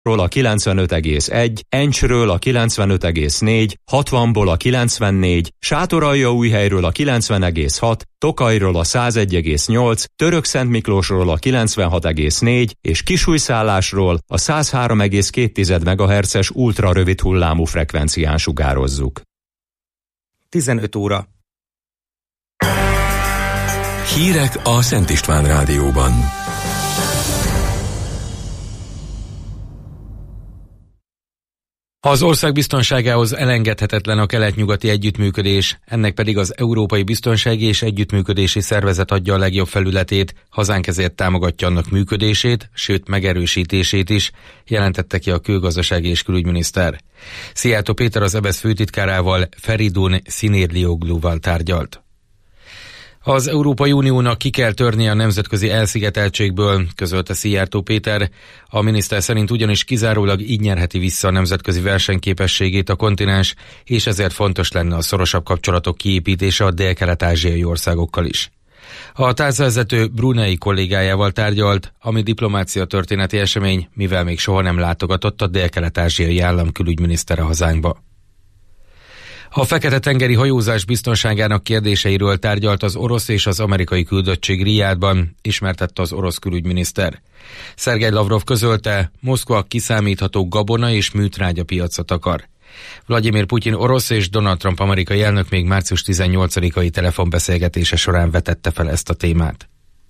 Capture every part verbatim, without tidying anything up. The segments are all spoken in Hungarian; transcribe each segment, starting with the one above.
a kilencvenöt egész egy, Encsről a kilencvenöt egész négy, hatvanból a kilencvennégy, Sátoraljaújhelyről a kilencven egész hat, Tokajról a száz egy egész nyolc, Törökszentmiklósról a kilencvenhat egész négy és Kisújszállásról a száz három egész két megahertzes ultrarövid hullámú frekvencián sugározzuk. tizenöt óra. Hírek a Szent István Rádióban. Az ország biztonságához elengedhetetlen a kelet-nyugati együttműködés, ennek pedig az Európai Biztonsági és Együttműködési Szervezet adja a legjobb felületét, hazánk ezért támogatja annak működését, sőt megerősítését is, jelentette ki a külgazdasági és külügyminiszter. Szijjártó Péter az EBESZ főtitkárával, Feridun Színérliogluval tárgyalt. Az Európai Uniónak ki kell törnie a nemzetközi elszigeteltségből, közölte Szijjártó Péter. A miniszter szerint ugyanis kizárólag így nyerheti vissza a nemzetközi versenyképességét a kontinens, és ezért fontos lenne a szorosabb kapcsolatok kiépítése a dél-kelet-ázsiai országokkal is. A tárcavezető Brunei kollégájával tárgyalt, ami diplomácia történeti esemény, mivel még soha nem látogatott a dél-kelet-ázsiai állam külügyminisztere hazánkba. A Fekete-tengeri hajózás biztonságának kérdéseiről tárgyalt az orosz és az amerikai küldöttség Rijádban, ismertette az orosz külügyminiszter. Szergej Lavrov közölte, Moszkva kiszámítható gabona és műtrágya piacot akar. Vladimir Putyin orosz és Donald Trump amerikai elnök még március tizennyolcadikai telefonbeszélgetése során vetette fel ezt a témát.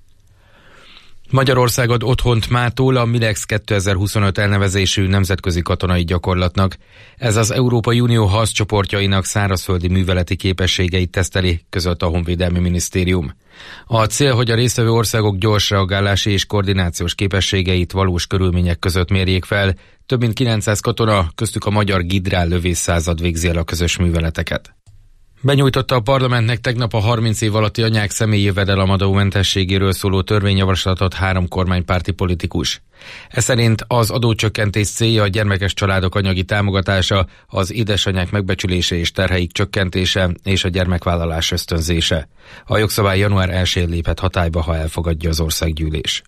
Magyarország ad otthont mától a Milex kétezer-huszonöt elnevezésű nemzetközi katonai gyakorlatnak. Ez az Európai Unió harccsoportjainak szárazföldi műveleti képességeit teszteli, közölte a Honvédelmi Minisztérium. A cél, hogy a résztvevő országok gyors reagálási és koordinációs képességeit valós körülmények között mérjék fel. Több mint kilencszáz katona, köztük a magyar Gidrál lövészszázad végzi el a közös műveleteket. Benyújtotta a parlamentnek tegnap a harminc év alatti anyák személyi jövedelemadó mentességéről szóló törvényjavaslatot három kormánypárti politikus. Ez szerint az adócsökkentés célja a gyermekes családok anyagi támogatása, az édesanyák megbecsülése és terheik csökkentése és a gyermekvállalás ösztönzése. A jogszabály január elsején léphet hatályba, ha elfogadja az országgyűlés.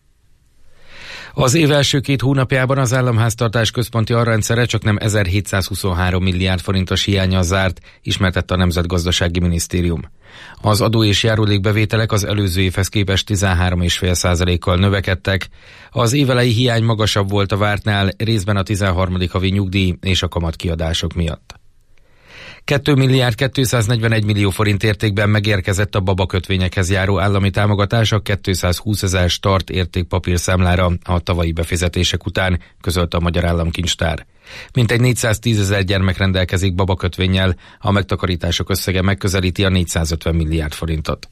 Az év első két hónapjában az államháztartás központi alrendszere csaknem ezerhétszázhuszonhárom milliárd forintos hiánnyal zárt, ismertette a Nemzetgazdasági Minisztérium. Az adó és járulékbevételek az előző évhez képest tizenhárom egész öt százalékkal növekedtek. Az évelei hiány magasabb volt a vártnál, részben a tizenharmadik havi nyugdíj és a kamatkiadások miatt. két milliárd kétszáznegyvenegy millió forint értékben megérkezett a babakötvényekhez járó állami támogatás a kétszázhúsz start értékpapírszámlára a tavalyi befizetések után, közölte a Magyar Államkincstár. Mintegy négyszáztízezer gyermek rendelkezik babakötvényel, a megtakarítások összege megközelíti a négyszázötven milliárd forintot.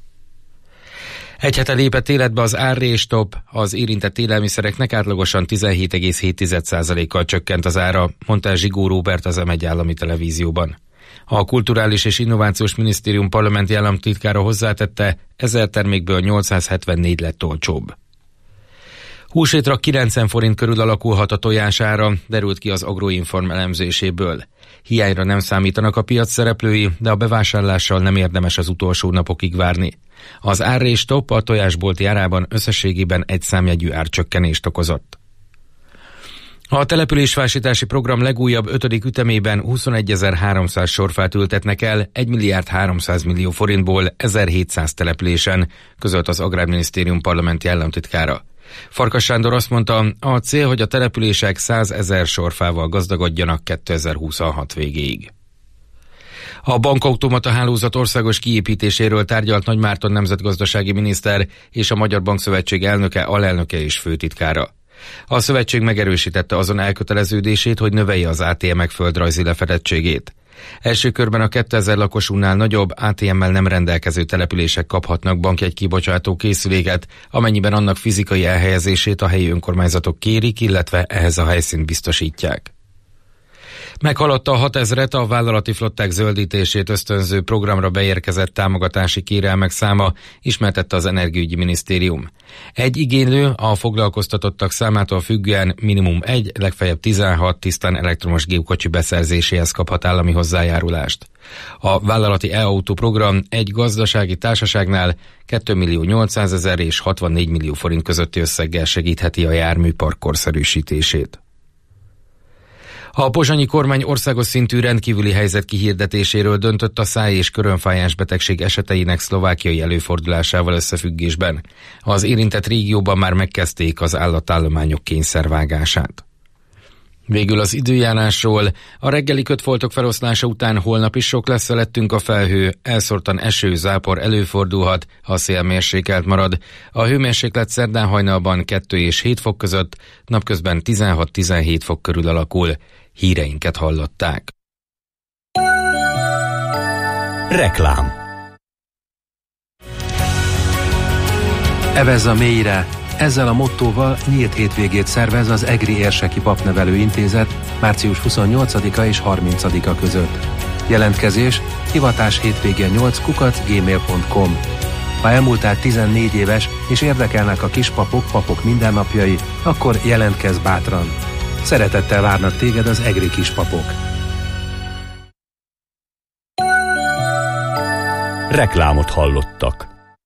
Egy hete lépett életbe az árrés-stop, az érintett élelmiszereknek átlagosan tizenhét egész hét százalékkal csökkent az ára, mondta Zsigó Róbert az em egy állami televízióban. A Kulturális és Innovációs Minisztérium parlamenti államtitkára hozzátette, ezer termékből nyolcszázhetvennégy lett olcsóbb. Húsétra kilencven forint körül alakulhat a tojására, derült ki az Agroinform elemzéséből. Hiányra nem számítanak a piac szereplői, de a bevásárlással nem érdemes az utolsó napokig várni. Az árrés-stop a tojásbolti árában összességében egy számjegyű árcsökkenést okozott. A településvásítási program legújabb ötödik ütemében huszonegyezer-háromszáz sorfát ültetnek el egy milliárd háromszáz millió forintból ezerhétszáz településen, közölt az Agrárminisztérium parlamenti államtitkára. Farkas Sándor azt mondta, a cél, hogy a települések százezer sorfával gazdagodjanak kétezer-huszonhat végéig. A bankautomata hálózat országos kiépítéséről tárgyalt Nagy Márton nemzetgazdasági miniszter és a Magyar Bankszövetség elnöke, alelnöke és főtitkára. A szövetség megerősítette azon elköteleződését, hogy növelje az á té emek földrajzi lefedettségét. Első körben a kétezer lakosúnál nagyobb á té emmel nem rendelkező települések kaphatnak bankjegy kibocsátó készüléket, amennyiben annak fizikai elhelyezését a helyi önkormányzatok kérik, illetve ehhez a helyszínt biztosítják. Meghaladta a hatezret a vállalati flották zöldítését ösztönző programra beérkezett támogatási kérelmek száma, ismertette az Energiaügyi Minisztérium. Egy igénylő a foglalkoztatottak számától függően minimum egy, legfeljebb tizenhat tisztán elektromos gépkocsi beszerzéséhez kaphat állami hozzájárulást. A vállalati e-autó program egy gazdasági társaságnál kétmillió nyolcszázezer és hatvannégy millió forint közötti összeggel segítheti a járműpark korszerűsítését. A pozsonyi kormány országos szintű rendkívüli helyzet kihirdetéséről döntött a száj- és körönfájás betegség eseteinek szlovákiai előfordulásával összefüggésben. Az érintett régióban már megkezdték az állatállományok kényszervágását. Végül az időjárásról. A reggeli kötfoltok feloszlása után holnap is sok lesz felettünk a felhő, elszórtan eső, zápor előfordulhat, a szél mérsékelt marad. A hőmérséklet szerdán hajnalban kettő és hét fok között, napközben tizenhat-tizenhét fok körül alakul. Híreinket hallották. Reklám. Evez a mélyre! Ezzel a mottóval nyílt hétvégét szervez az Egri Érseki Papnevelő Intézet március huszonnyolcadika és harmincadika között. Jelentkezés hivatás hétvégén nyolc kukac gmail pont com. Ha elmúltál tizennégy éves és érdekelnek a kispapok, papok mindennapjai, akkor jelentkezz bátran. Szeretettel várnak téged az egri kispapok. Reklámot hallottak.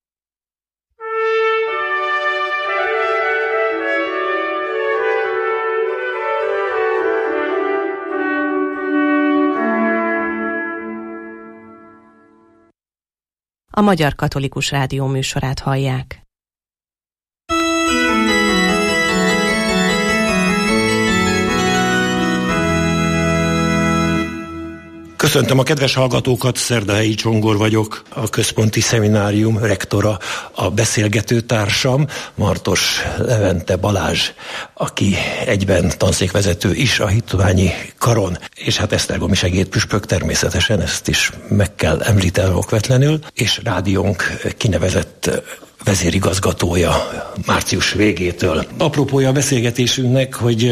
A Magyar Katolikus Rádió műsorát hallják. Köszöntöm a kedves hallgatókat, Szerdahelyi Csongor vagyok, a Központi Szeminárium rektora, a beszélgető társam, Martos Levente Balázs, aki egyben tanszékvezető is a Hitványi Karon, és hát esztergomi segédpüspök természetesen, ezt is meg kell említenem okvetlenül, és rádiónk kinevezett vezérigazgatója március végétől. Apropója a beszélgetésünknek, hogy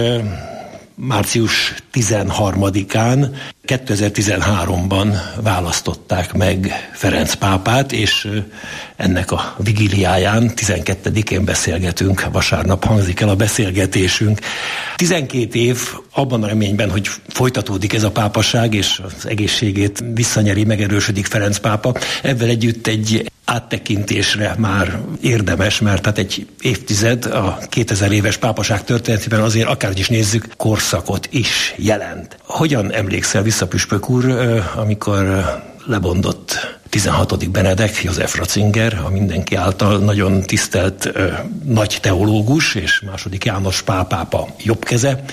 március tizenharmadikán kétezer-tizenháromban választották meg Ferenc pápát, és ennek a vigíliáján, tizenkettedikén beszélgetünk, vasárnap hangzik el a beszélgetésünk. tizenkét év abban a reményben, hogy folytatódik ez a pápaság, és az egészségét visszanyeri, megerősödik Ferenc pápa. Ezzel együtt egy áttekintésre már érdemes, mert hát egy évtized a kétezer éves pápaság történetében azért akárhogy is nézzük, korszakot is jelent. Hogyan emlékszel vissza, püspök úr, amikor lebondott tizenhatodik Benedek, József Ratzinger, a mindenki által nagyon tisztelt ö, nagy teológus, és második János Pál pápa jobbkeze,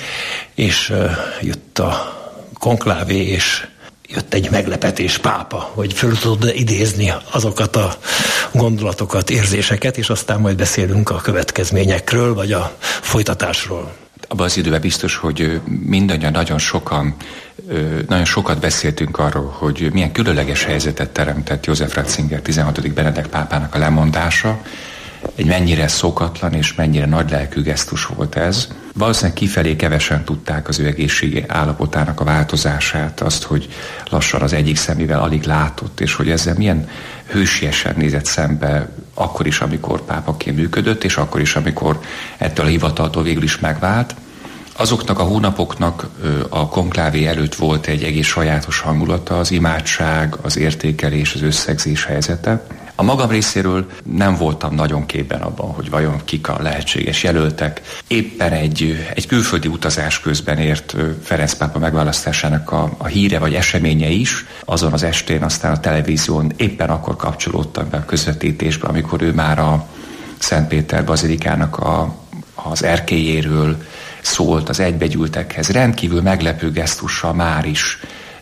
és ö, jött a konklávé, és jött egy meglepetés pápa, hogy föl tudod idézni azokat a gondolatokat, érzéseket, és aztán majd beszélünk a következményekről, vagy a folytatásról. Abban az időben biztos, hogy mindannyian nagyon sokan, nagyon sokat beszéltünk arról, hogy milyen különleges helyzetet teremtett József Ratzinger tizenhatodik Benedek pápának a lemondása, egy mennyire szokatlan és mennyire nagylelkű gesztus volt ez. Valószínűleg kifelé kevesen tudták az ő egészségi állapotának a változását, azt, hogy lassan az egyik szemével alig látott, és hogy ezzel milyen hősiesen nézett szembe akkor is, amikor pápaként működött, és akkor is, amikor ettől a hivataltól végül is megvált. Azoknak a hónapoknak a konklávé előtt volt egy egész sajátos hangulata, az imádság, az értékelés, az összegzés helyzete. A magam részéről nem voltam nagyon képben abban, hogy vajon kik a lehetséges jelöltek. Éppen egy, egy külföldi utazás közben ért Ferenc pápa megválasztásának a, a híre vagy eseménye is. Azon az estén aztán a televízión éppen akkor kapcsolódtam be a közvetítésbe, amikor ő már a Szent Péter bazilikának a, az erkélyéről szólt az egybegyűltekhez. Rendkívül meglepő gesztussal már is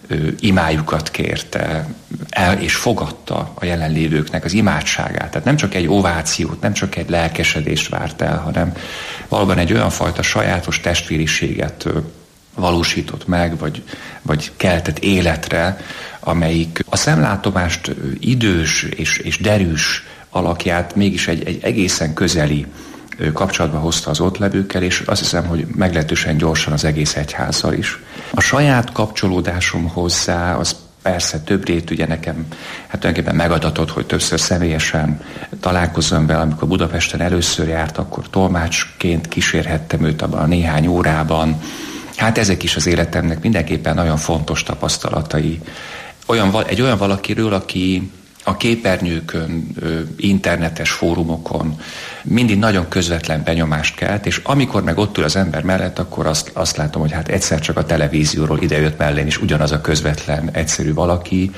imájukat kérte el, és fogadta a jelenlévőknek az imádságát. Tehát nem csak egy ovációt, nem csak egy lelkesedést várt el, hanem valóban egy olyan fajta sajátos testvériséget valósított meg, vagy, vagy keltett életre, amelyik a szemlátomást idős és, és derűs alakját mégis egy, egy egészen közeli kapcsolatba hozta az ott levőkkel, és azt hiszem, hogy meglehetősen gyorsan az egész egyházzal is. A saját kapcsolódásom hozzá, az persze több rét, ugye nekem hát tulajdonképpen megadatott, hogy többször személyesen találkozzam vele, amikor Budapesten először járt, akkor tolmácsként kísérhettem őt abban a néhány órában. Hát ezek is az életemnek mindenképpen nagyon fontos tapasztalatai. Olyan, egy olyan valakiről, aki a képernyőkön, internetes fórumokon mindig nagyon közvetlen benyomást kelt, és amikor meg ott ül az ember mellett, akkor azt, azt látom, hogy hát egyszer csak a televízióról idejött mellén is ugyanaz a közvetlen, egyszerű valaki,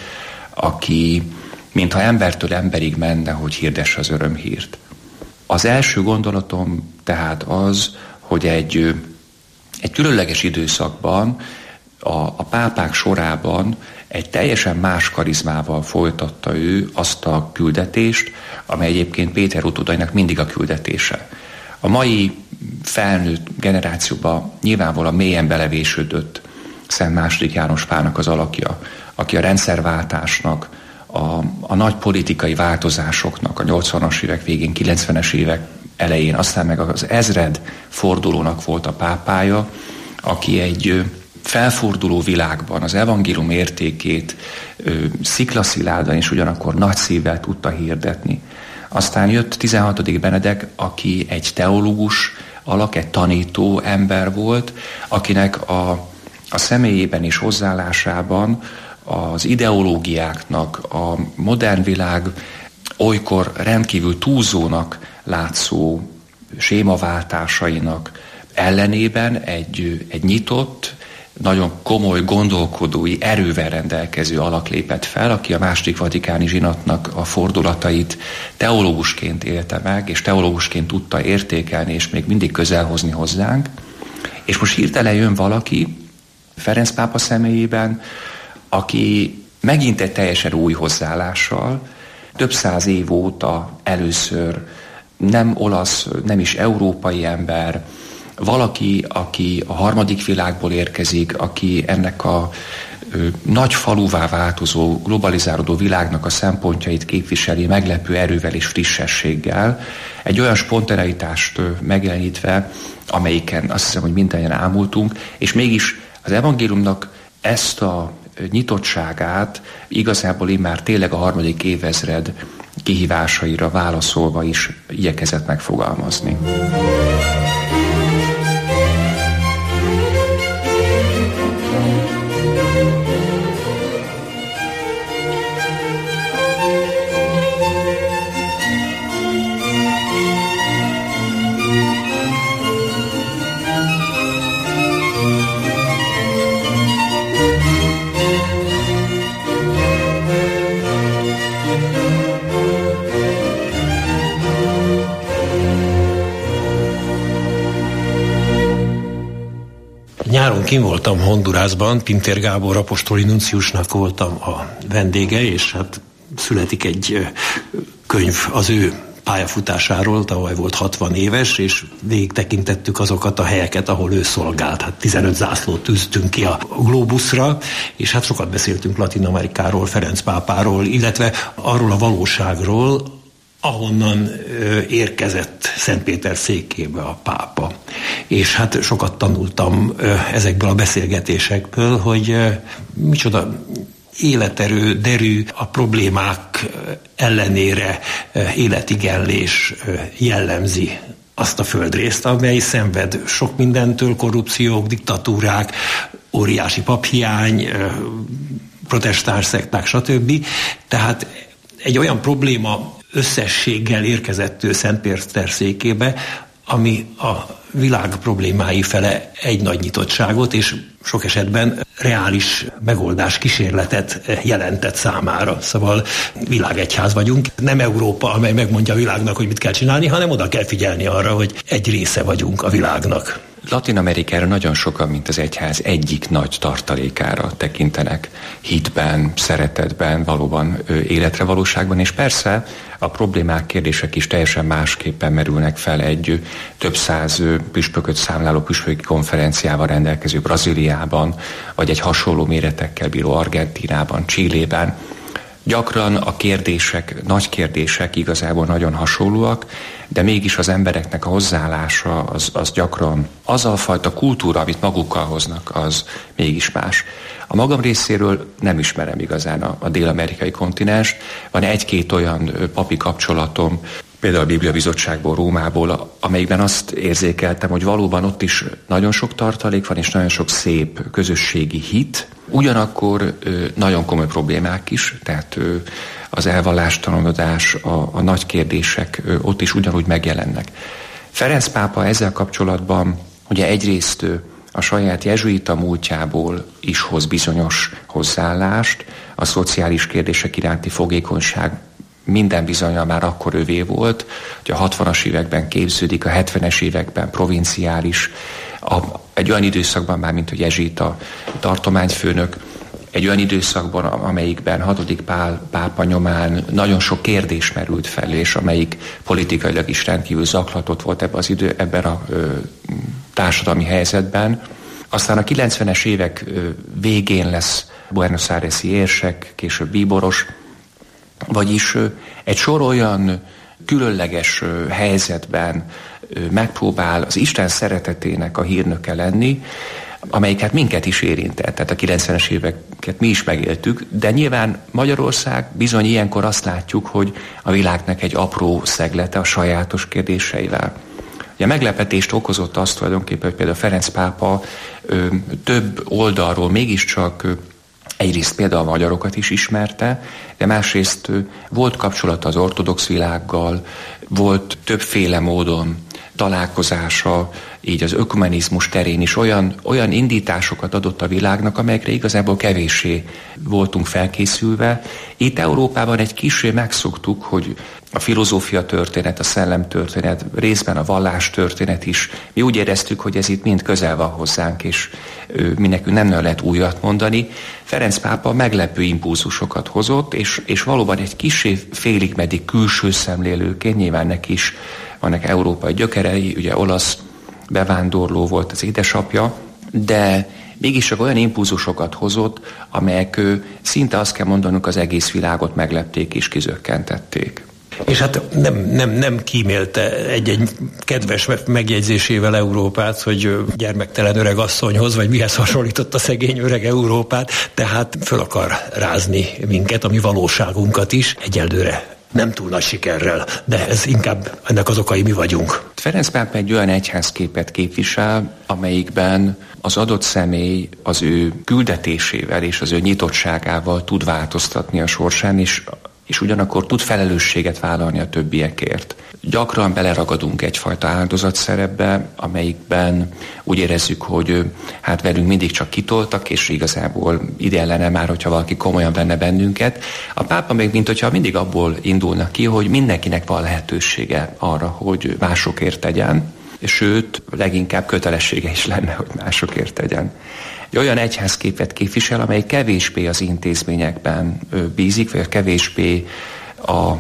aki mintha embertől emberig menne, hogy hirdesse az örömhírt. Az első gondolatom tehát az, hogy egy, egy különleges időszakban a, a pápák sorában egy teljesen más karizmával folytatta ő azt a küldetést, amely egyébként Péter utódainak mindig a küldetése. A mai felnőtt generációban nyilvánvalóan mélyen belevésődött Szent második János Pálnak az alakja, aki a rendszerváltásnak, a, a nagy politikai változásoknak a nyolcvanas évek végén, kilencvenes évek elején, aztán meg az ezred fordulónak volt a pápája, aki egy felforduló világban az evangélium értékét ö, sziklaszilárdan és ugyanakkor nagy szívvel tudta hirdetni. Aztán jött tizenhatodik Benedek, aki egy teológus alak, egy tanító ember volt, akinek a, a személyében és hozzáállásában az ideológiáknak, a modern világ olykor rendkívül túlzónak látszó sémaváltásainak ellenében egy, egy nyitott, nagyon komoly gondolkodói erővel rendelkező alak lépett fel, aki a második vatikáni zsinatnak a fordulatait teológusként élte meg, és teológusként tudta értékelni, és még mindig közelhozni hozzánk. És most hirtelen jön valaki, Ferenc pápa személyében, aki megint egy teljesen új hozzáállással, több száz év óta először nem olasz, nem is európai ember, valaki, aki a harmadik világból érkezik, aki ennek a ö, nagy faluvá változó, globalizálódó világnak a szempontjait képviseli meglepő erővel és frissességgel, egy olyan spontaneitást ö, megjelenítve, amelyiken azt hiszem, hogy mindannyian ámultunk, és mégis az evangéliumnak ezt a nyitottságát igazából immár tényleg a harmadik évezred kihívásaira válaszolva is igyekezett megfogalmazni. Nyáron kim voltam Hondurasban, Pintér Gábor apostoli nunciusnak voltam a vendége, és hát születik egy könyv az ő pályafutásáról, tavaly volt hatvan éves, és végig tekintettük azokat a helyeket, ahol ő szolgált. Hát tizenöt zászlót tűztünk ki a Globusra, és hát sokat beszéltünk Latin Amerikáról, Ferenc pápáról, illetve arról a valóságról, ahonnan érkezett Szentpéter székébe a pápa. És hát sokat tanultam ezekből a beszélgetésekből, hogy micsoda életerő, derű, a problémák ellenére életigenlés jellemzi azt a földrészt, amely szenved sok mindentől, korrupciók, diktatúrák, óriási paphiány, protestáns szekták, stb. Tehát egy olyan probléma összességgel érkezett ő Szentpéter székébe, ami a világ problémái fele egy nagy nyitottságot, és sok esetben reális megoldás kísérletet jelentett számára. Szóval világegyház vagyunk. Nem Európa, amely megmondja a világnak, hogy mit kell csinálni, hanem oda kell figyelni arra, hogy egy része vagyunk a világnak. Latin Amerikára nagyon sokan, mint az egyház egyik nagy tartalékára tekintenek hitben, szeretetben, valóban életre valóságban, és persze a problémák, kérdések is teljesen másképpen merülnek fel egy több száz püspököt számláló püspöki konferenciával rendelkező Brazíliában, vagy egy hasonló méretekkel bíró Argentínában, Chilében. Gyakran a kérdések, nagy kérdések igazából nagyon hasonlóak, de mégis az embereknek a hozzáállása az, az gyakran, az a fajta kultúra, amit magukkal hoznak, az mégis más. A magam részéről nem ismerem igazán a, a dél-amerikai kontinenst. Van egy-két olyan papi kapcsolatom, például a Biblia Bizottságból, Rómából, amelyikben azt érzékeltem, hogy valóban ott is nagyon sok tartalék van, és nagyon sok szép közösségi hit, Ugyanakkor nagyon komoly problémák is, tehát az elvallástalanodás, a, a nagy kérdések ott is ugyanúgy megjelennek. Ferenc pápa ezzel kapcsolatban ugye egyrészt a saját jezsuita múltjából is hoz bizonyos hozzáállást, a szociális kérdések iránti fogékonyság minden bizonnyal már akkor övé volt, hogy a hatvanas években képződik, a hetvenes években provinciális, a, egy olyan időszakban már, mint a jezsuita tartományfőnök, egy olyan időszakban, amelyikben hatodik Pál pápa nyomán nagyon sok kérdés merült fel, és amelyik politikailag is rendkívül zaklatott volt ebben az idő, ebben a ö, társadalmi helyzetben. Aztán a kilencvenes évek ö, végén lesz Buenos Aires-i érsek, később bíboros, vagyis ö, egy sor olyan különleges ö, helyzetben ö, megpróbál az Isten szeretetének a hírnöke lenni, amelyik hát minket is érintett, tehát a kilencvenes éveket mi is megéltük, de nyilván Magyarország bizony ilyenkor azt látjuk, hogy a világnak egy apró szeglete a sajátos kérdéseivel. Ugye meglepetést okozott azt tulajdonképpen, hogy például Ferenc pápa ö, több oldalról mégiscsak ö, egyrészt például a magyarokat is ismerte, de másrészt ö, volt kapcsolata az ortodox világgal, volt többféle módon találkozása, így az ökumenizmus terén is olyan, olyan indításokat adott a világnak, amelyekre igazából kevéssé voltunk felkészülve. Itt Európában egy kissé megszoktuk, hogy a filozófia történet, a szellem történet, részben a vallás történet is, mi úgy éreztük, hogy ez itt mind közel van hozzánk, és mi nekünk nem lehet újat mondani. Ferenc pápa meglepő impulzusokat hozott, és, és valóban egy kissé félig meddig külső szemlélőként, nyilván neki is vannak európai gyökerei, ugye olasz bevándorló volt az édesapja, de mégis csak olyan impulzusokat hozott, amelyek szinte azt kell mondanunk, az egész világot meglepték és kizökkentették. És hát nem, nem, nem kímélte egy-egy kedves megjegyzésével Európát, hogy gyermektelen öreg asszonyhoz, vagy mihez hasonlított a szegény öreg Európát, tehát föl akar rázni minket, a mi valóságunkat is, egyelőre nem túl nagy sikerrel, de ez inkább ennek az okai mi vagyunk. Ferenc pápa egy olyan egyházképet képvisel, amelyikben az adott személy az ő küldetésével és az ő nyitottságával tud változtatni a sorsán, és és ugyanakkor tud felelősséget vállalni a többiekért. Gyakran beleragadunk egyfajta áldozatszerepbe, amelyikben úgy érezzük, hogy hát velünk mindig csak kitoltak, és igazából ide lenne már, hogyha valaki komolyan venne bennünket. A pápa még mint hogyha mindig abból indulnak ki, hogy mindenkinek van lehetősége arra, hogy másokért tegyen, sőt, leginkább kötelessége is lenne, hogy másokért tegyen. Egy olyan egyházképet képvisel, amely kevésbé az intézményekben bízik, vagy kevésbé a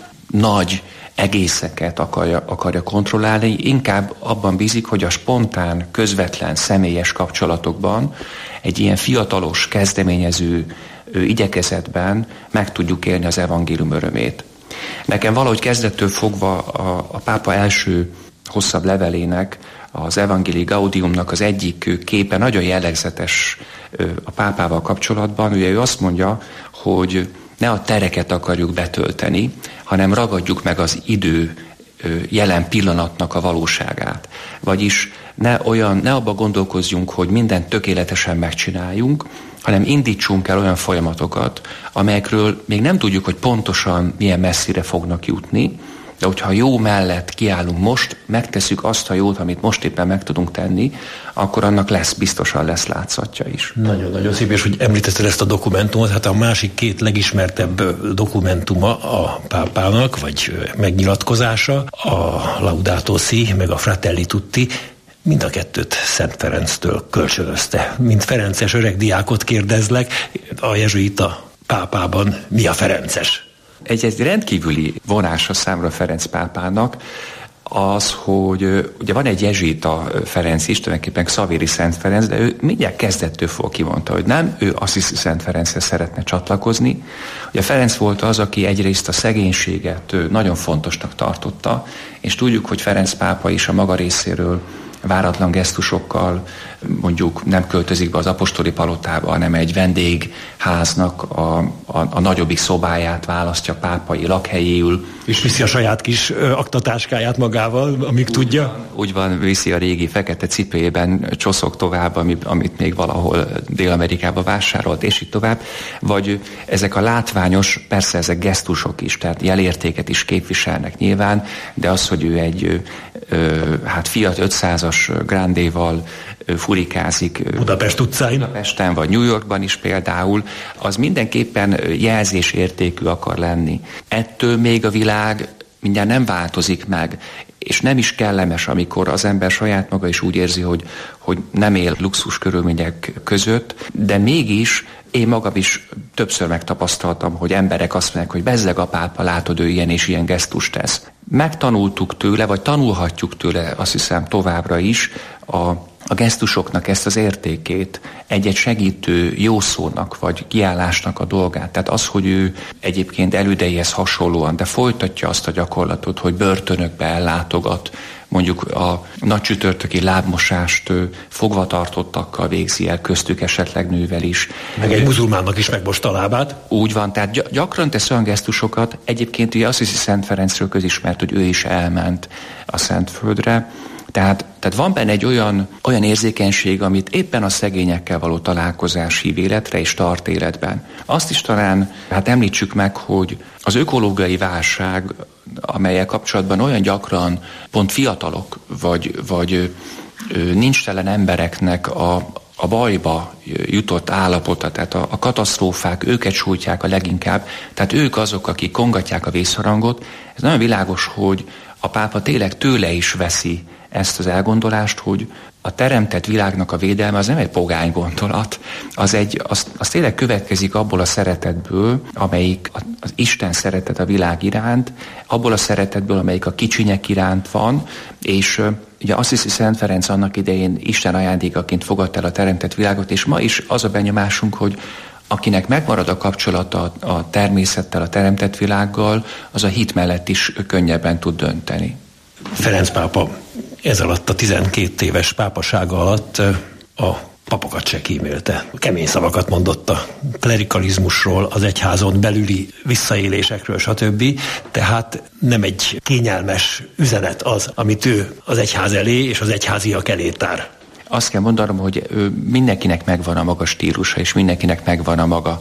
nagy egészeket akarja, akarja kontrollálni, inkább abban bízik, hogy a spontán, közvetlen, személyes kapcsolatokban egy ilyen fiatalos, kezdeményező igyekezetben meg tudjuk élni az evangélium örömét. Nekem valahogy kezdettől fogva a, a pápa első hosszabb levelének, az Evangelii Gaudiumnak az egyik képe nagyon jellegzetes a pápával kapcsolatban. Ugye ő azt mondja, hogy ne a tereket akarjuk betölteni, hanem ragadjuk meg az idő jelen pillanatnak a valóságát. Vagyis ne, olyan, ne abba gondolkozzunk, hogy mindent tökéletesen megcsináljunk, hanem indítsunk el olyan folyamatokat, amelyekről még nem tudjuk, hogy pontosan milyen messzire fognak jutni, de hogyha jó mellett kiállunk most, megtesszük azt a jót, amit most éppen meg tudunk tenni, akkor annak lesz, biztosan lesz látszatja is. Nagyon-nagyon szép, és hogy említetted ezt a dokumentumot, hát a másik két legismertebb dokumentuma a pápának, vagy megnyilatkozása, a Laudato Si, meg a Fratelli Tutti, mind a kettőt Szent Ferenctől kölcsönözte. Mint ferences öreg diákot kérdezlek, a jezsuita pápában mi a ferences? Egy, egy rendkívüli vonása számra Ferenc pápának az, hogy ugye van egy jezsuita Ferenc is, tulajdonképpen Xavéri Szent Ferenc, de ő mindjárt kezdettől fog kimondta, hogy nem, ő Assisi Szent Ferenchez szeretne csatlakozni. Ugye Ferenc volt az, aki egyrészt a szegénységet nagyon fontosnak tartotta, és tudjuk, hogy Ferenc pápa is a maga részéről váratlan gesztusokkal mondjuk nem költözik be az apostoli palotába, hanem egy vendégháznak a, a, a nagyobbik szobáját választja pápai lakhelyéül. És viszi a saját kis aktatáskáját magával, amíg úgy tudja? Van, úgy van, viszi a régi fekete cipőjében, csoszog tovább, amit, amit még valahol Dél-Amerikába vásárolt, és így tovább. Vagy ezek a látványos, persze ezek gesztusok is, tehát jelértéket is képviselnek nyilván, de az, hogy ő egy ö, hát Fiat ötszázas Grandéval furikázik Budapest utcáin, Budapesten vagy New Yorkban is például, az mindenképpen jelzésértékű akar lenni. Ettől még a világ mindjárt nem változik meg, és nem is kellemes, amikor az ember saját maga is úgy érzi, hogy, hogy nem él luxus körülmények között, de mégis én magam is többször megtapasztaltam, hogy emberek azt mondják, hogy bezzeg a pápa, látod, ő ilyen és ilyen gesztust tesz. Megtanultuk tőle, vagy tanulhatjuk tőle, azt hiszem továbbra is, a a gesztusoknak ezt az értékét, egy-egy segítő jószónak vagy kiállásnak a dolgát. Tehát az, hogy ő egyébként elődeihez hasonlóan, de folytatja azt a gyakorlatot, hogy börtönökbe ellátogat, mondjuk a nagy csütörtöki lábmosást fogvatartottakkal végzi el, köztük esetleg nővel is. Meg egy muzulmánnak is megmosta a lábát. Úgy van, tehát gyakran tesz olyan gesztusokat, egyébként ugye azt hiszi Szent Ferencről közismert, hogy ő is elment a Szentföldre. Tehát, tehát van benne egy olyan, olyan érzékenység, amit éppen a szegényekkel való találkozás hív életre és tart életben. Azt is talán hát említsük meg, hogy az ökológiai válság, amellyel kapcsolatban olyan gyakran pont fiatalok vagy, vagy nincs telen embereknek a, a bajba jutott állapota, tehát a, a katasztrófák őket sújtják a leginkább, tehát ők azok, akik kongatják a vészharangot. Ez nagyon világos, hogy a pápa tényleg tőle is veszi ezt az elgondolást, hogy a teremtett világnak a védelme az nem egy pogány gondolat, az, egy, az, az tényleg következik abból a szeretetből, amelyik az Isten szeretet a világ iránt, abból a szeretetből, amelyik a kicsinyek iránt van, és ugye azt hiszi Szent Ferenc annak idején Isten ajándékaként fogadta el a teremtett világot, és ma is az a benyomásunk, hogy akinek megmarad a kapcsolata a természettel, a teremtett világgal, az a hit mellett is könnyebben tud dönteni. Ferenc pápa ez alatt a tizenkét éves pápasága alatt a papokat se kímélte. Kemény szavakat mondott a klerikalizmusról, az egyházon belüli visszaélésekről, stb. Tehát nem egy kényelmes üzenet az, amit ő az egyház elé és az egyháziak elé tár. Azt kell mondanom, hogy mindenkinek megvan a maga stílusa, és mindenkinek megvan a maga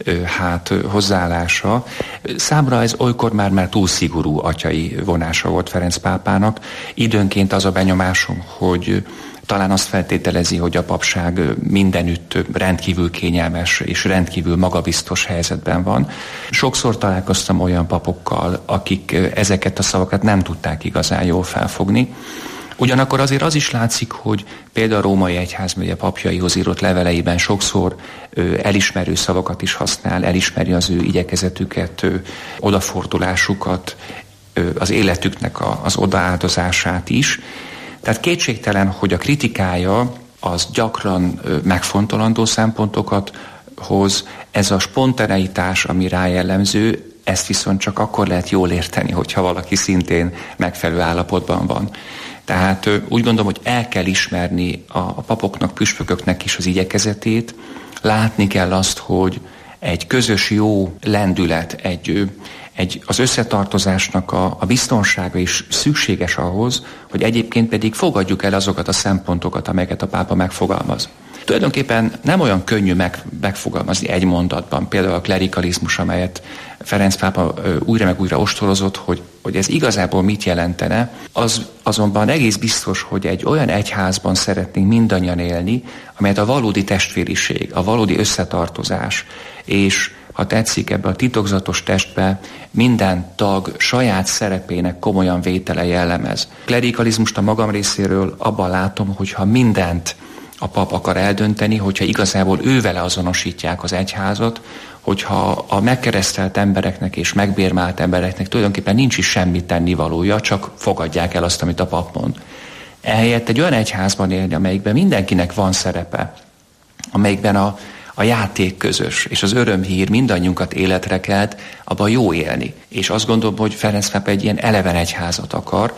hát, hozzáállása. Számra ez olykor már, már túl szigorú atyai vonása volt Ferenc pápának. Időnként az a benyomásom, hogy talán azt feltételezi, hogy a papság mindenütt rendkívül kényelmes és rendkívül magabiztos helyzetben van. Sokszor találkoztam olyan papokkal, akik ezeket a szavakat nem tudták igazán jól felfogni. Ugyanakkor azért az is látszik, hogy például a római egyházmegye papjaihoz írott leveleiben sokszor ö, elismerő szavakat is használ, elismeri az ő igyekezetüket, ö, odafordulásukat, ö, az életüknek a, az odaáldozását is. Tehát kétségtelen, hogy a kritikája az gyakran ö, megfontolandó szempontokat hoz. Ez a spontaneitás, ami rá jellemző, ezt viszont csak akkor lehet jól érteni, hogyha valaki szintén megfelelő állapotban van. Tehát úgy gondolom, hogy el kell ismerni a, a papoknak, püspököknek is az igyekezetét, látni kell azt, hogy egy közös jó lendület, egy, egy, az összetartozásnak a, a biztonsága is szükséges ahhoz, hogy egyébként pedig fogadjuk el azokat a szempontokat, amelyeket a pápa megfogalmaz. Tulajdonképpen nem olyan könnyű meg, megfogalmazni egy mondatban, például a klerikalizmus, amelyet Ferenc pápa újra meg újra ostorozott, hogy, hogy ez igazából mit jelentene, az azonban egész biztos, hogy egy olyan egyházban szeretnénk mindannyian élni, amelyet a valódi testvériség, a valódi összetartozás, és ha tetszik, ebbe a titokzatos testbe minden tag saját szerepének komolyan vétele jellemez. Klerikalizmust a magam részéről abban látom, hogyha mindent a pap akar eldönteni, hogyha igazából ő vele azonosítják az egyházat, hogyha a megkeresztelt embereknek és megbérmált embereknek tulajdonképpen nincs is semmi tennivalója, csak fogadják el azt, amit a pap mond. Ehelyett egy olyan egyházban élni, amelyikben mindenkinek van szerepe, amelyikben a, a játék közös, és az örömhír mindannyiunkat életre kelt, abban jó élni. És azt gondolom, hogy Ferenc pápa egy ilyen eleven egyházat akar,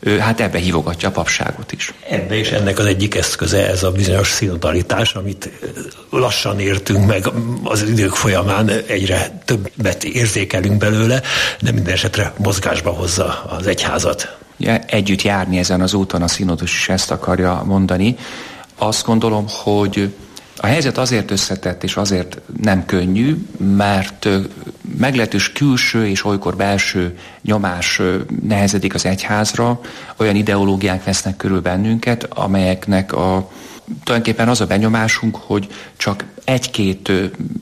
hát ebbe hívogatja a papságot is. Ebbe is ennek az egyik eszköze ez a bizonyos szinodalitás, amit lassan értünk meg az idők folyamán, egyre többet érzékelünk belőle, de minden esetre mozgásba hozza az egyházat. Ja, együtt járni ezen az úton, a színodus is ezt akarja mondani. Azt gondolom, hogy a helyzet azért összetett és azért nem könnyű, mert meglehetős külső és olykor belső nyomás nehezedik az egyházra, olyan ideológiák vesznek körül bennünket, amelyeknek a, tulajdonképpen az a benyomásunk, hogy csak egy-két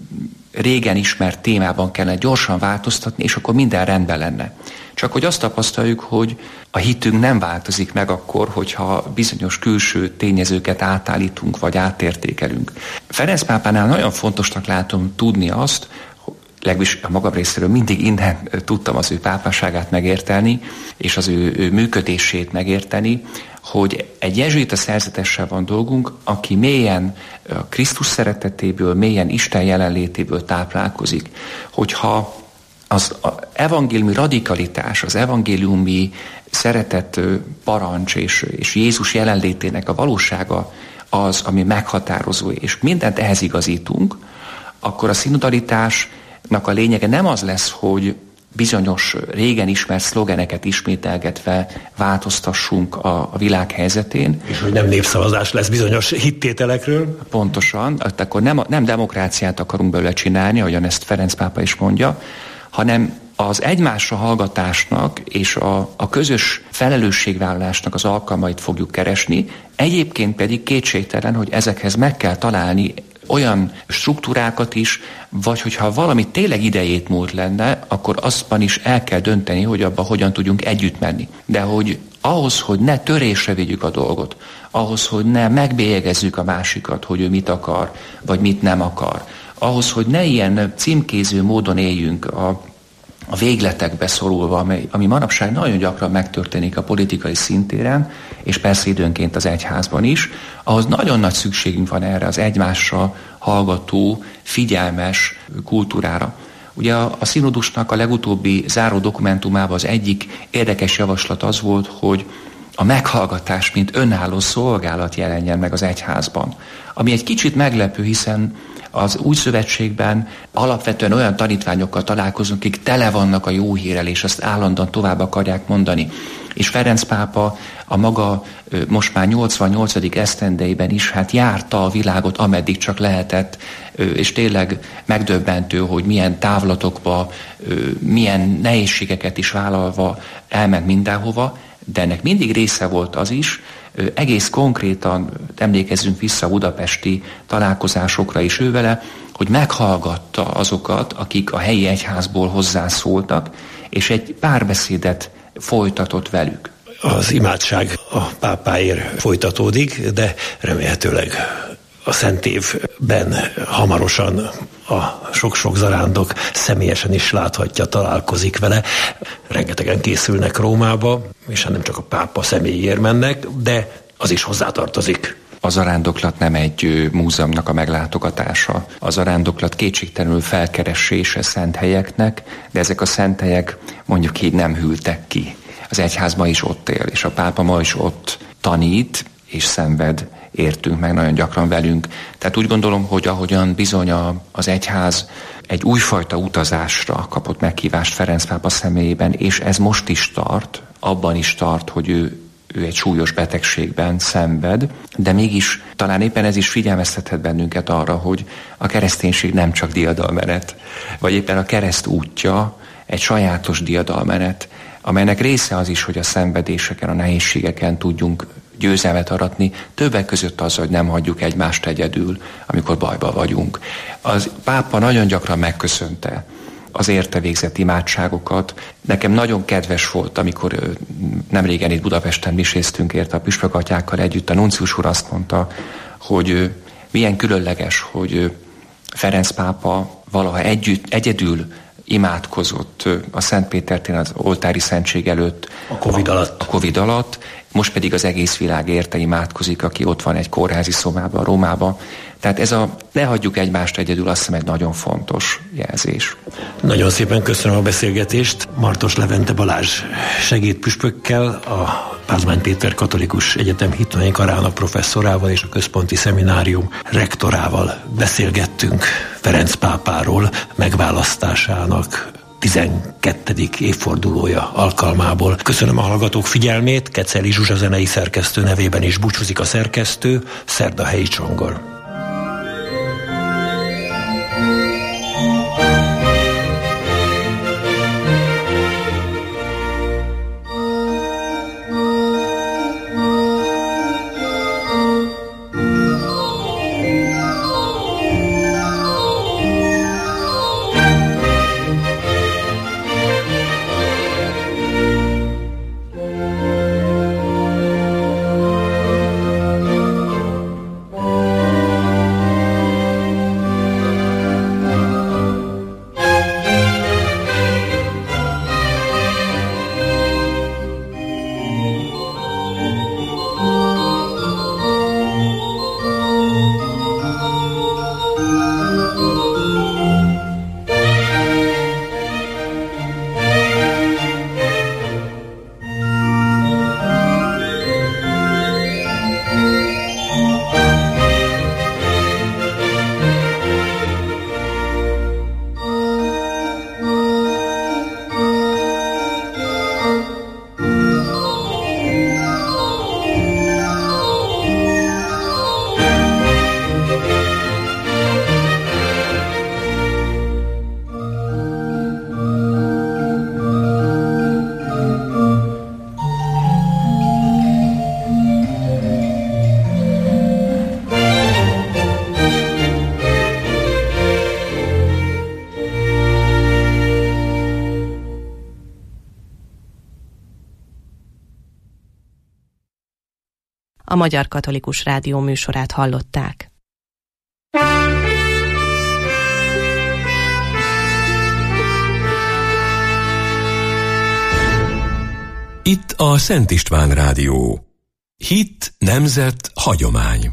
régen ismert témában kellene gyorsan változtatni, és akkor minden rendben lenne. Csak hogy azt tapasztaljuk, hogy a hitünk nem változik meg akkor, hogyha bizonyos külső tényezőket átállítunk, vagy átértékelünk. Ferenc pápánál nagyon fontosnak látom tudni azt, legalábbis a magam részéről mindig innen tudtam az ő pápaságát megérteni, és az ő, ő működését megérteni, hogy egy jezsuita szerzetessel van dolgunk, aki mélyen a Krisztus szeretetéből, mélyen Isten jelenlétéből táplálkozik. Hogyha az evangéliumi radikalitás, az evangéliumi szeretet parancs és, és Jézus jelenlétének a valósága az, ami meghatározó, és mindent ehhez igazítunk, akkor a szinodalitásnak a lényege nem az lesz, hogy bizonyos régen ismert szlogeneket ismételgetve változtassunk a, a világ helyzetén. És hogy nem népszavazás lesz bizonyos hittételekről. Pontosan, akkor nem, nem demokráciát akarunk belőle csinálni, ahogyan ezt Ferenc pápa is mondja, hanem az egymásra hallgatásnak és a, a közös felelősségvállalásnak az alkalmait fogjuk keresni, egyébként pedig kétségtelen, hogy ezekhez meg kell találni olyan struktúrákat is, vagy hogyha valami tényleg idejét múlt lenne, akkor azban is el kell dönteni, hogy abban hogyan tudjunk együtt menni. De hogy ahhoz, hogy ne törésre vigyük a dolgot, ahhoz, hogy ne megbélyegezzük a másikat, hogy ő mit akar, vagy mit nem akar, ahhoz, hogy ne ilyen címkéző módon éljünk a, a végletekbe szorulva, ami, ami manapság nagyon gyakran megtörténik a politikai szintéren, és persze időnként az egyházban is, ahhoz nagyon nagy szükségünk van erre az egymásra hallgató, figyelmes kultúrára. Ugye a, a színodusnak a legutóbbi záró dokumentumában az egyik érdekes javaslat az volt, hogy a meghallgatás, mint önálló szolgálat jelenjen meg az egyházban. Ami egy kicsit meglepő, hiszen az új szövetségben alapvetően olyan tanítványokkal találkozunk, akik tele vannak a jó hírrel, és azt állandóan tovább akarják mondani. És Ferenc pápa a maga most már nyolcvannyolcadik esztendeiben is hát járta a világot, ameddig csak lehetett, és tényleg megdöbbentő, hogy milyen távlatokba, milyen nehézségeket is vállalva elment mindenhova, de ennek mindig része volt az is, egész konkrétan emlékezzünk vissza a budapesti találkozásokra is ővele, hogy meghallgatta azokat, akik a helyi egyházból hozzászóltak, és egy párbeszédet folytatott velük. Az imádság a pápáért folytatódik, de remélhetőleg a Szent Évben hamarosan a sok-sok zarándok személyesen is láthatja, találkozik vele. Rengetegen készülnek Rómába, és nem csak a pápa személyéért mennek, de az is hozzátartozik. A zarándoklat nem egy múzeumnak a meglátogatása. A zarándoklat kétségtelenül felkeresése szent helyeknek, de ezek a szent helyek mondjuk így nem hűltek ki. Az egyház ma is ott él, és a pápa ma is ott tanít és szenved, értünk meg nagyon gyakran velünk. Tehát úgy gondolom, hogy ahogyan bizony az egyház egy újfajta utazásra kapott meghívást Ferenc pápa személyében, és ez most is tart, abban is tart, hogy ő, ő egy súlyos betegségben szenved, de mégis talán éppen ez is figyelmeztethet bennünket arra, hogy a kereszténység nem csak diadalmenet, vagy éppen a kereszt útja egy sajátos diadalmenet, amelynek része az is, hogy a szenvedéseken, a nehézségeken tudjunk győzelmet aratni, többek között az, hogy nem hagyjuk egymást egyedül, amikor bajba vagyunk. Az pápa nagyon gyakran megköszönte az érte végzett imádságokat. Nekem nagyon kedves volt, amikor nem régen itt Budapesten miséztünk érte a püspökatyákkal együtt, a nuncius úr azt mondta, hogy milyen különleges, hogy Ferenc pápa valaha együtt, egyedül imádkozott a Szent Pétertén az oltári szentség előtt. A Covid alatt. A Covid alatt, most pedig az egész világ érte imádkozik, aki ott van egy kórházi szobában, Rómában. Tehát ez a ne hagyjuk egymást egyedül, azt hiszem egy nagyon fontos jelzés. Nagyon szépen köszönöm a beszélgetést. Martos Levente Balázs segédpüspökkel, a Pázmány Péter Katolikus Egyetem hittudományi karának professzorával és a Központi Szeminárium rektorával beszélgettünk Ferenc pápáról megválasztásának tizenkettedik évfordulója alkalmából. Köszönöm a hallgatók figyelmét, Keceli Zsuzsa zenei szerkesztő nevében is búcsúzik a szerkesztő, Szerdahelyi Csongor. A Magyar Katolikus Rádió műsorát hallották. Itt a Szent István Rádió. Hit, nemzet, hagyomány.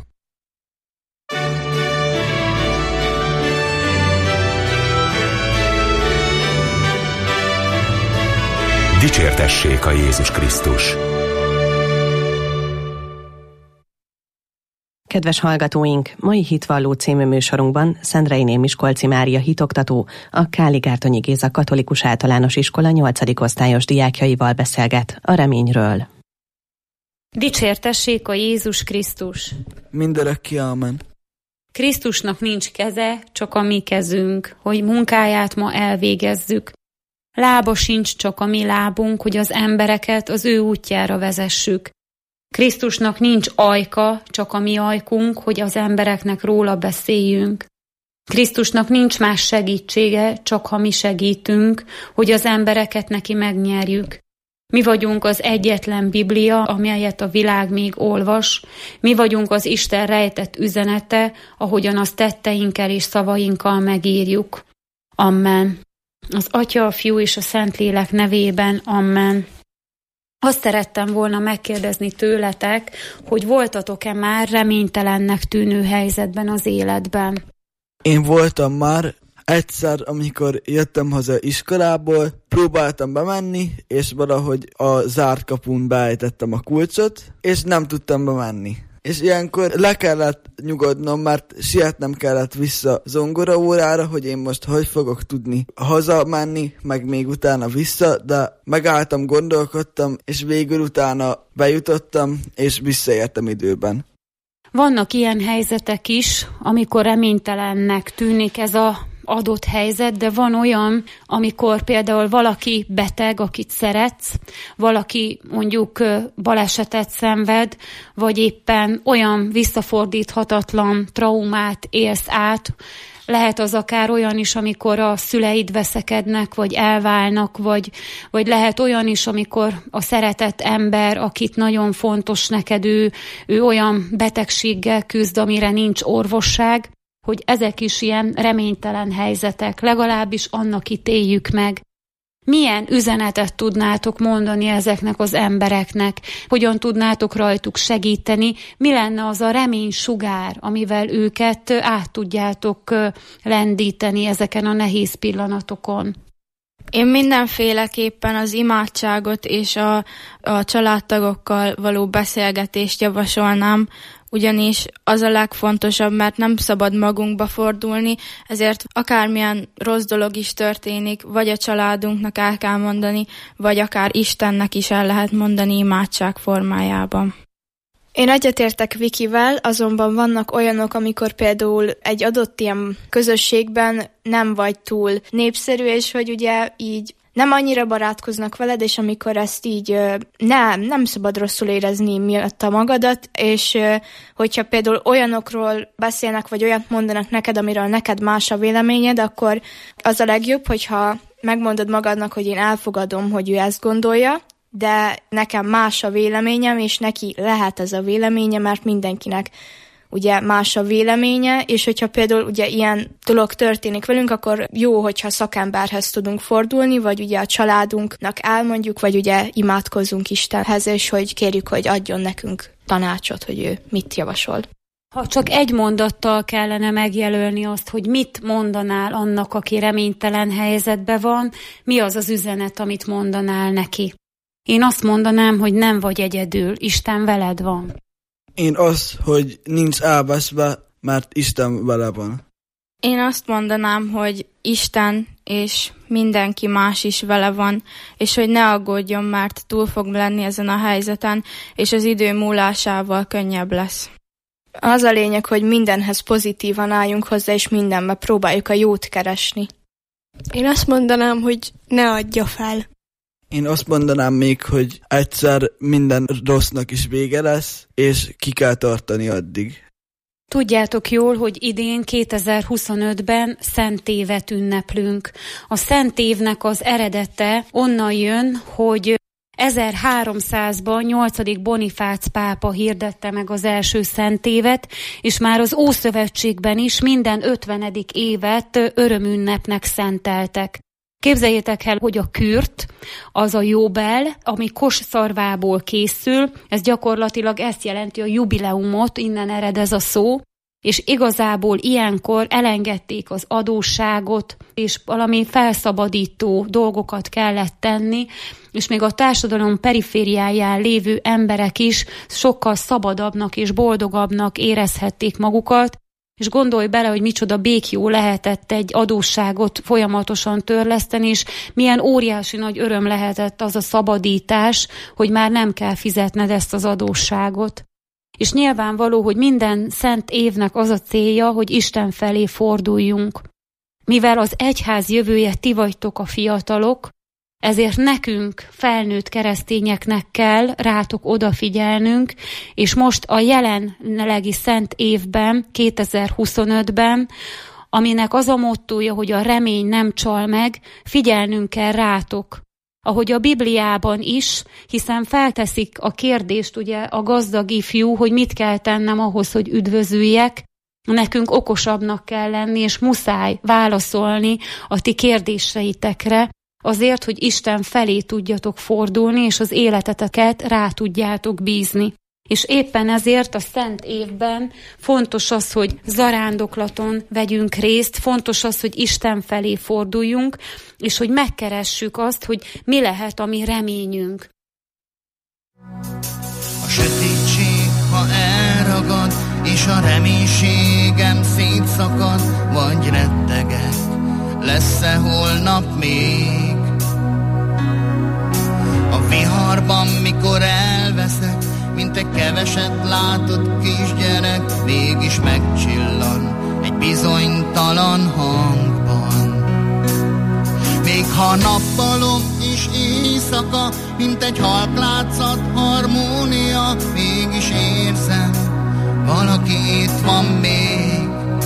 Dicsértessék a Jézus Krisztus! Kedves hallgatóink, mai Hitvalló című műsorunkban Szendrei Miskolci Mária hitoktató, a Káli-Gártonyi Géza Katolikus Általános Iskola nyolcadik osztályos diákjaival beszélget a reményről. Dicsértessék a Jézus Krisztus! Mindörökké amen. Krisztusnak nincs keze, csak a mi kezünk, hogy munkáját ma elvégezzük. Lába sincs, csak a mi lábunk, hogy az embereket az ő útjára vezessük. Krisztusnak nincs ajka, csak a mi ajkunk, hogy az embereknek róla beszéljünk. Krisztusnak nincs más segítsége, csak ha mi segítünk, hogy az embereket neki megnyerjük. Mi vagyunk az egyetlen Biblia, amelyet a világ még olvas. Mi vagyunk az Isten rejtett üzenete, ahogyan azt tetteinkkel és szavainkkal megírjuk. Amen. Az Atya, a Fiú és a Szentlélek nevében, amen. Azt szerettem volna megkérdezni tőletek, hogy voltatok-e már reménytelennek tűnő helyzetben az életben? Én voltam már egyszer, amikor jöttem haza iskolából, próbáltam bemenni, és valahogy a zárt kapun beejtettem a kulcsot, és nem tudtam bemenni. És ilyenkor le kellett nyugodnom, mert sietnem kellett vissza zongoraórára, hogy én most hogy fogok tudni hazamenni, meg még utána vissza, de megálltam, gondolkodtam, és végül utána bejutottam, és visszaértem időben. Vannak ilyen helyzetek is, amikor reménytelennek tűnik ez a adott helyzet, de van olyan, amikor például valaki beteg, akit szeretsz, valaki mondjuk balesetet szenved, vagy éppen olyan visszafordíthatatlan traumát élsz át. Lehet az akár olyan is, amikor a szüleid veszekednek, vagy elválnak, vagy, vagy lehet olyan is, amikor a szeretett ember, akit nagyon fontos neked, ő, ő olyan betegséggel küzd, amire nincs orvosság, hogy ezek is ilyen reménytelen helyzetek, legalábbis annak ítéljük meg. Milyen üzenetet tudnátok mondani ezeknek az embereknek? Hogyan tudnátok rajtuk segíteni? Mi lenne az a reménysugár, amivel őket át tudjátok lendíteni ezeken a nehéz pillanatokon? Én mindenféleképpen az imádságot és a, a családtagokkal való beszélgetést javasolnám, ugyanis az a legfontosabb, mert nem szabad magunkba fordulni, ezért akármilyen rossz dolog is történik, vagy a családunknak el kell mondani, vagy akár Istennek is el lehet mondani imádság formájában. Én egyetértek Vikivel, azonban vannak olyanok, amikor például egy adott ilyen közösségben nem vagy túl népszerű, és hogy ugye így nem annyira barátkoznak veled, és amikor ezt így nem, nem szabad rosszul érezni miatta magadat, és hogyha például olyanokról beszélnek, vagy olyat mondanak neked, amiről neked más a véleményed, akkor az a legjobb, hogyha megmondod magadnak, hogy én elfogadom, hogy ő ezt gondolja, de nekem más a véleményem, és neki lehet ez a véleménye, mert mindenkinek ugye más a véleménye, és hogyha például ugye ilyen dolog történik velünk, akkor jó, hogyha szakemberhez tudunk fordulni, vagy ugye a családunknak elmondjuk, vagy ugye imádkozzunk Istenhez, és hogy kérjük, hogy adjon nekünk tanácsot, hogy ő mit javasol. Ha csak egy mondattal kellene megjelölni azt, hogy mit mondanál annak, aki reménytelen helyzetben van, mi az az üzenet, amit mondanál neki? Én azt mondanám, hogy nem vagy egyedül, Isten veled van. Én azt, hogy nincs elveszve, mert Isten vele van. Én azt mondanám, hogy Isten és mindenki más is vele van, és hogy ne aggódjon, mert túl fog lenni ezen a helyzeten, és az idő múlásával könnyebb lesz. Az a lényeg, hogy mindenhez pozitívan álljunk hozzá, és mindenbe próbáljuk a jót keresni. Én azt mondanám, hogy ne adja fel. Én azt mondanám még, hogy egyszer minden rossznak is vége lesz, és ki kell tartani addig. Tudjátok jól, hogy idén kétezer-huszonötben Szent Évet ünneplünk. A Szent Évnek az eredete onnan jön, hogy ezerháromszázban nyolcadik Bonifác pápa hirdette meg az első Szent Évet, és már az Ószövetségben is minden ötvenedik évet örömünnepnek szenteltek. Képzeljétek el, hogy a kürt, az a jóbel, ami kosszarvából készül, ez gyakorlatilag ezt jelenti a jubileumot, innen ered ez a szó, és igazából ilyenkor elengedték az adósságot, és valami felszabadító dolgokat kellett tenni, és még a társadalom perifériáján lévő emberek is sokkal szabadabbnak és boldogabbnak érezhették magukat, és gondolj bele, hogy micsoda békjó lehetett egy adósságot folyamatosan törleszteni, és milyen óriási nagy öröm lehetett az a szabadítás, hogy már nem kell fizetned ezt az adósságot. És nyilvánvaló, hogy minden szent évnek az a célja, hogy Isten felé forduljunk. Mivel az egyház jövője ti vagytok a fiatalok, ezért nekünk, felnőtt keresztényeknek kell rátok odafigyelnünk, és most a jelenlegi szent évben, kétezer-huszonötben, aminek az a mottója, hogy a remény nem csal meg, figyelnünk kell rátok. Ahogy a Bibliában is, hiszen felteszik a kérdést ugye a gazdag ifjú, hogy mit kell tennem ahhoz, hogy üdvözüljek, nekünk okosabbnak kell lenni, és muszáj válaszolni a ti kérdéseitekre, azért, hogy Isten felé tudjatok fordulni, és az életeteket rá tudjátok bízni. És éppen ezért a Szent Évben fontos az, hogy zarándoklaton vegyünk részt, fontos az, hogy Isten felé forduljunk, és hogy megkeressük azt, hogy mi lehet a mi reményünk. A sötétség, ha elragad, és a reménységem szétszakad, vagy rettegek, lesz-e holnap még? A viharban, mikor elveszek, mint egy keveset látott kisgyerek, mégis megcsillan egy bizonytalan hangban. Még ha nappalom és éjszaka, mint egy halk látszat harmónia, mégis érzem, valaki itt van még.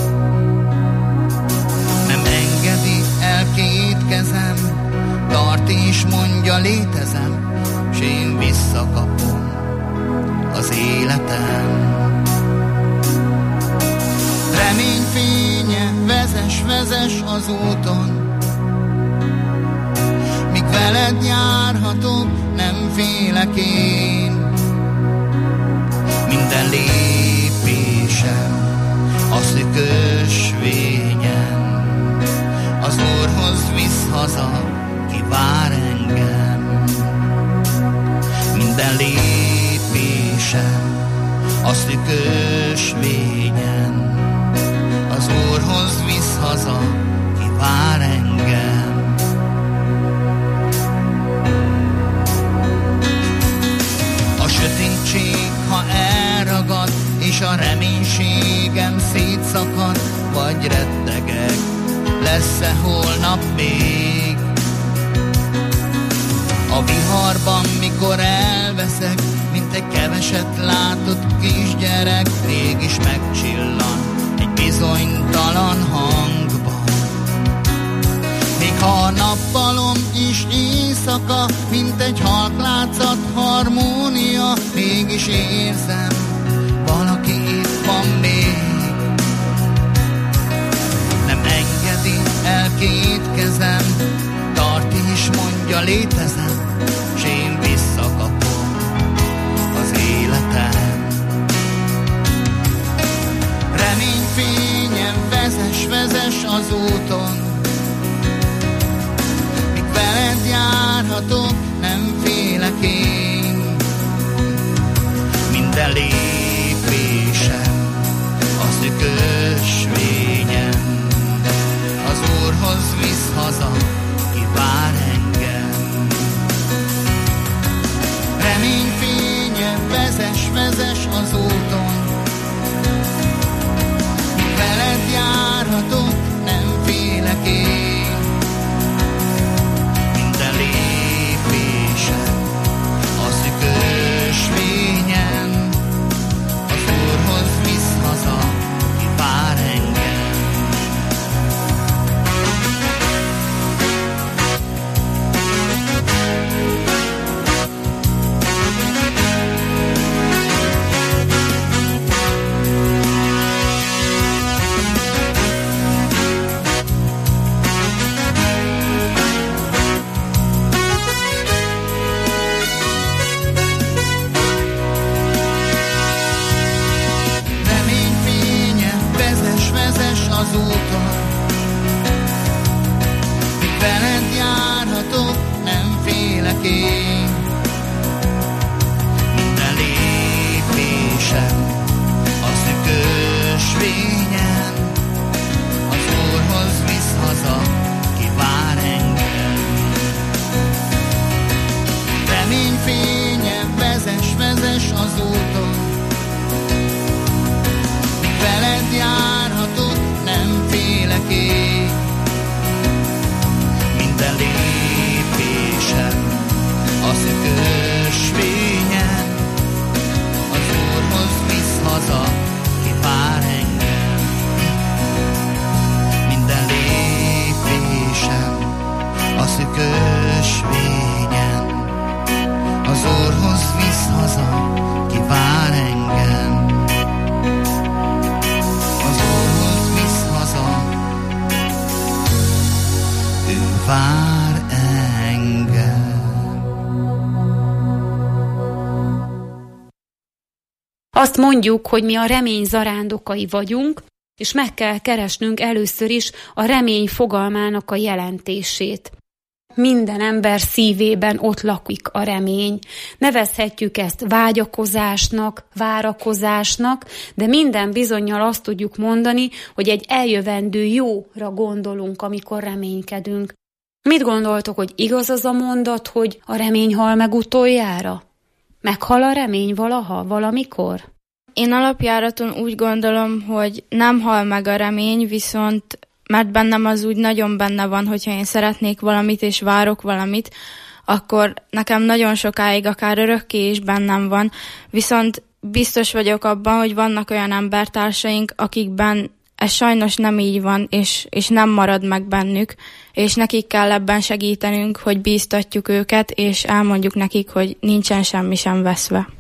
Nem engedi el két kezem, tart és mondja létezem, s én visszakapom az életem. Reményfénye, vezess, vezess az úton, míg veled járhatok, nem félek én. Minden lépésem a szűkös vényen, az Úrhoz visz haza, ki vár engem. Minden lépésem a szűkös vényen, az Úrhoz visz haza, ki vár engem. A sötétség, ha elragad, és a reménységem szétszakad, vagy rettegek, lesz-e holnap még? A viharban, mikor elveszek, mint egy keveset látott kisgyerek, mégis megcsillan egy bizonytalan hangban. Még ha a nappalom is éjszaka, mint egy halklátszat harmónia, mégis érzem, valaki itt van még. Nem engedi el két kezem, tart és mondja, létezem, s én visszakapom az életem. Reményfényem, vezess, vezess az úton, míg veled járhatok, nem félek én. Minden lépésem a szűkös vényen, az Úrhoz visz haza, ki vár engem. Reményfényem, vezess, vezess az úton, míg veled járhatok, nem félek én. Minden lépésem a szűkös vényen, az Úrhoz visz haza, ki vár engem. Az úton, míg veled járhatok, nem félek én. Minden lépésem a szűkös vényen, az Úrhoz visz haza, ki vár engem. Reményfényem, vezess, vezess az úton, míg veled járhatok, nem félek én. Minden lépésem a szűkös vényen, az Úrhoz visz haza, ki vár engem. Minden lépésem a szűkös vényen, az Úrhoz visz haza, ki vár engem. Vár engem. Azt mondjuk, hogy mi a remény zarándokai vagyunk, és meg kell keresnünk először is a remény fogalmának a jelentését. Minden ember szívében ott lakik a remény. Nevezhetjük ezt vágyakozásnak, várakozásnak, de minden bizonnyal azt tudjuk mondani, hogy egy eljövendő jóra gondolunk, amikor reménykedünk. Mit gondoltok, hogy igaz az a mondat, hogy a remény hal meg utoljára? Meghal a remény valaha, valamikor? Én alapjáraton úgy gondolom, hogy nem hal meg a remény, viszont mert bennem az úgy nagyon benne van, hogyha én szeretnék valamit és várok valamit, akkor nekem nagyon sokáig, akár örökké is bennem van, viszont biztos vagyok abban, hogy vannak olyan embertársaink, akikben ez sajnos nem így van, és, és nem marad meg bennük, és nekik kell ebben segítenünk, hogy bíztatjuk őket, és elmondjuk nekik, hogy nincsen semmi sem veszve.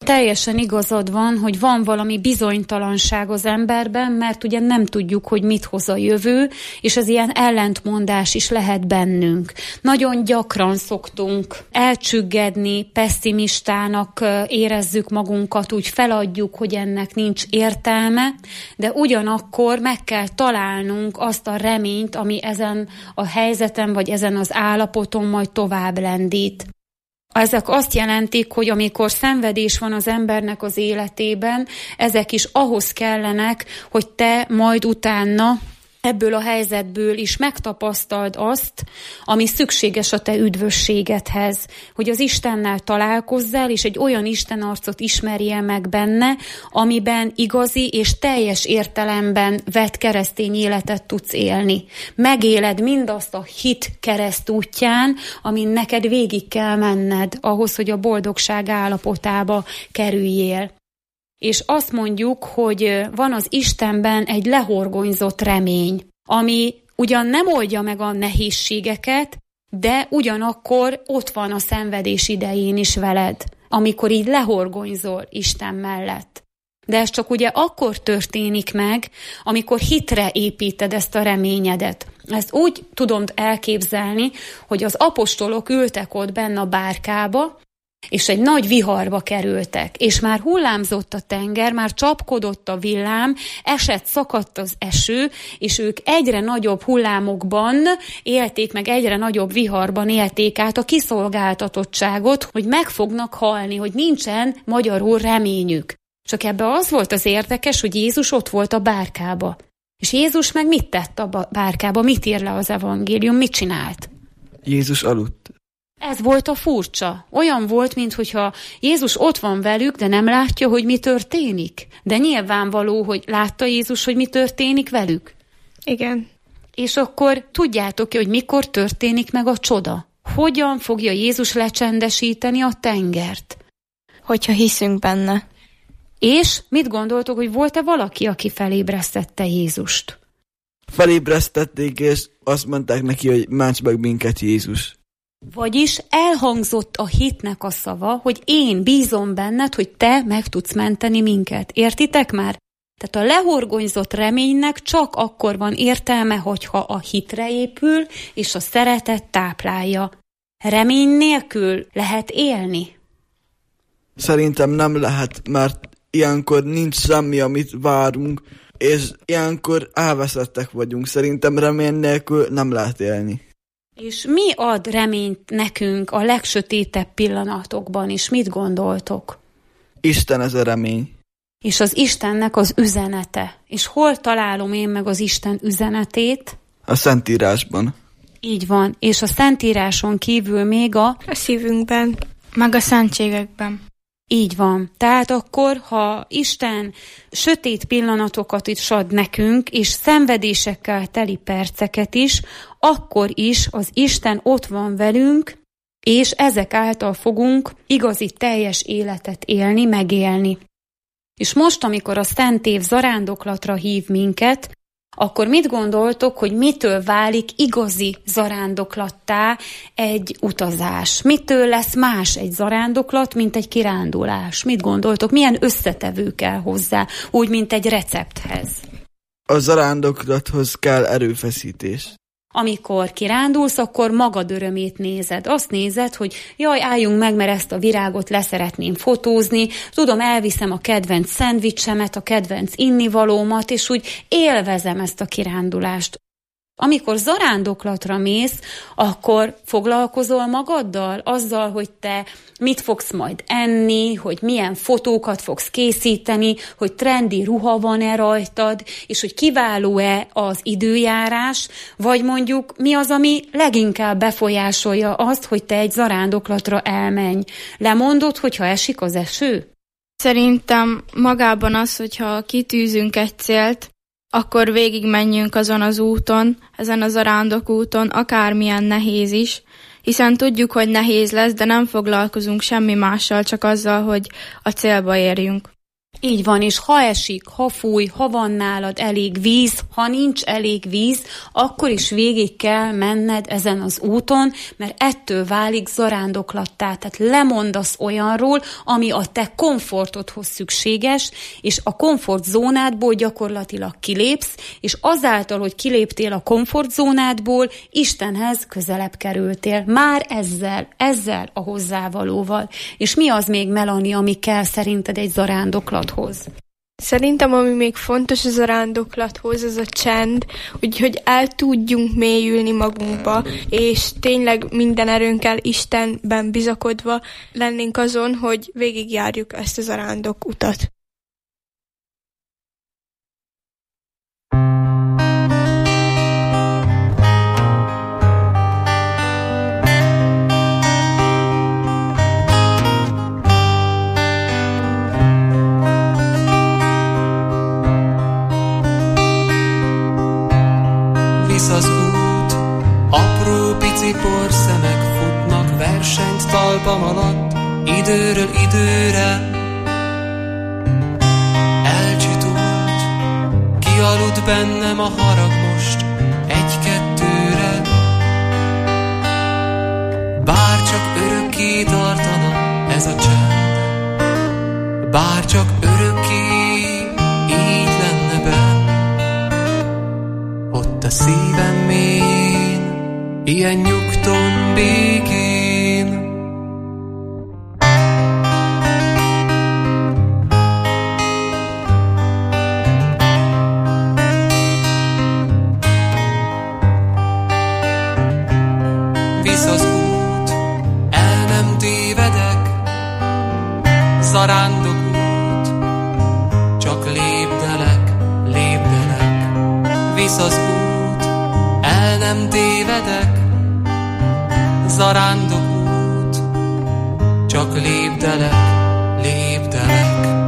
Teljesen igazad van, hogy van valami bizonytalanság az emberben, mert ugye nem tudjuk, hogy mit hoz a jövő, és ez ilyen ellentmondás is lehet bennünk. Nagyon gyakran szoktunk elcsüggedni, pesszimistának érezzük magunkat, úgy feladjuk, hogy ennek nincs értelme, de ugyanakkor meg kell találnunk azt a reményt, ami ezen a helyzeten, vagy ezen az állapoton majd tovább lendít. Ezek azt jelentik, hogy amikor szenvedés van az embernek az életében, ezek is ahhoz kellenek, hogy te majd utána ebből a helyzetből is megtapasztald azt, ami szükséges a te üdvösségedhez, hogy az Istennel találkozzál, és egy olyan Istenarcot ismerjél meg benne, amiben igazi és teljes értelemben vett keresztény életet tudsz élni. Megéled mindazt a hit keresztútján, amin neked végig kell menned, ahhoz, hogy a boldogság állapotába kerüljél. És azt mondjuk, hogy van az Istenben egy lehorgonyzott remény, ami ugyan nem oldja meg a nehézségeket, de ugyanakkor ott van a szenvedés idején is veled, amikor így lehorgonyzol Isten mellett. De ez csak ugye akkor történik meg, amikor hitre építed ezt a reményedet. Ezt úgy tudom elképzelni, hogy az apostolok ültek ott benne a bárkába, és egy nagy viharba kerültek, és már hullámzott a tenger, már csapkodott a villám, esett, szakadt az eső, és ők egyre nagyobb hullámokban élték meg, egyre nagyobb viharban élték át a kiszolgáltatottságot, hogy meg fognak halni, hogy nincsen magyarul reményük. Csak ebbe az volt az érdekes, hogy Jézus ott volt a bárkába. És Jézus meg mit tett a bárkába? Mit ír le az evangélium? Mit csinált? Jézus aludt. Ez volt a furcsa. Olyan volt, minthogyha Jézus ott van velük, de nem látja, hogy mi történik. De nyilvánvaló, hogy látta Jézus, hogy mi történik velük. Igen. És akkor tudjátok, hogy mikor történik meg a csoda? Hogyan fogja Jézus lecsendesíteni a tengert? Hogyha hiszünk benne. És mit gondoltok, hogy volt-e valaki, aki felébresztette Jézust? Felébresztették, és azt mondták neki, hogy ments meg minket, Jézus. Vagyis elhangzott a hitnek a szava, hogy én bízom benned, hogy te meg tudsz menteni minket. Értitek már? Tehát a lehorgonyzott reménynek csak akkor van értelme, hogyha a hitre épül, és a szeretet táplálja. Remény nélkül lehet élni? Szerintem nem lehet, mert ilyenkor nincs semmi, amit várunk, és ilyenkor elveszettek vagyunk. Szerintem remény nélkül nem lehet élni. És mi ad reményt nekünk a legsötétebb pillanatokban, és mit gondoltok? Isten ez a remény. És az Istennek az üzenete. És hol találom én meg az Isten üzenetét? A Szentírásban. Így van. És a Szentíráson kívül még a... A szívünkben. Meg a szentségekben. Így van. Tehát akkor, ha Isten sötét pillanatokat is ad nekünk, és szenvedésekkel teli perceket is, akkor is az Isten ott van velünk, és ezek által fogunk igazi teljes életet élni, megélni. És most, amikor a Szent Év zarándoklatra hív minket, akkor mit gondoltok, hogy mitől válik igazi zarándoklattá egy utazás? Mitől lesz más egy zarándoklat, mint egy kirándulás? Mit gondoltok? Milyen összetevő kell hozzá, úgy, mint egy recepthez? A zarándoklathoz kell erőfeszítés. Amikor kirándulsz, akkor magad örömét nézed. Azt nézed, hogy jaj, álljunk meg, mert ezt a virágot leszeretném fotózni, tudom, elviszem a kedvenc szendvicsemet, a kedvenc innivalómat, és úgy élvezem ezt a kirándulást. Amikor zarándoklatra mész, akkor foglalkozol magaddal, azzal, hogy te mit fogsz majd enni, hogy milyen fotókat fogsz készíteni, hogy trendi ruha van-e rajtad, és hogy kiváló-e az időjárás, vagy mondjuk mi az, ami leginkább befolyásolja azt, hogy te egy zarándoklatra elmenj. Lemondod, hogyha esik az eső? Szerintem magában az, hogyha kitűzünk egy célt, akkor végig menjünk azon az úton, ezen a zarándokúton, akármilyen nehéz is, hiszen tudjuk, hogy nehéz lesz, de nem foglalkozunk semmi mással, csak azzal, hogy a célba érjünk. Így van, és ha esik, ha fúj, ha van nálad elég víz, ha nincs elég víz, akkor is végig kell menned ezen az úton, mert ettől válik zarándoklattá. Tehát lemondasz olyanról, ami a te komfortodhoz szükséges, és a komfortzónádból gyakorlatilag kilépsz, és azáltal, hogy kiléptél a komfortzónádból, Istenhez közelebb kerültél. Már ezzel, ezzel a hozzávalóval. És mi az még, Melanie, ami kell szerinted egy zarándoklathoz? Szerintem, ami még fontos az zarándoklathoz, az a csend, úgyhogy el tudjunk mélyülni magunkba, és tényleg minden erőnkkel Istenben bizakodva lennénk azon, hogy végigjárjuk ezt a zarándok utat. Az út, apró pici porszemek futnak versenyt talpam alatt, időről időre. Elcsitult, kialudt bennem a harag most egy-kettőre. Bár csak örökké tartana ez a csend, bár csak örökké így lenne benn. Ott a szívem mélyén, ilyen nyugton, békén. Visz az út, el nem tévedek, zarándok út, csak lépdelek, lépdelek. Visz az út, el nem tévedek, zarándok út, csak lépdelek, lépdelek.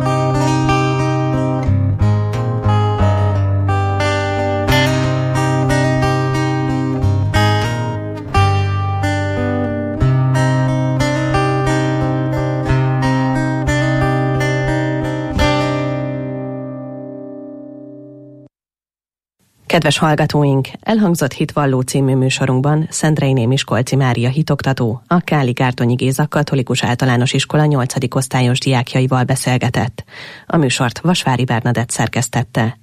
Kedves hallgatóink, elhangzott Hitvalló című műsorunkban Szendrei Némiskolczy Mária hitoktató, a Káli-Gártonyi Géza Katolikus Általános Iskola nyolcadik osztályos diákjaival beszélgetett. A műsort Vasvári Bernadett szerkesztette.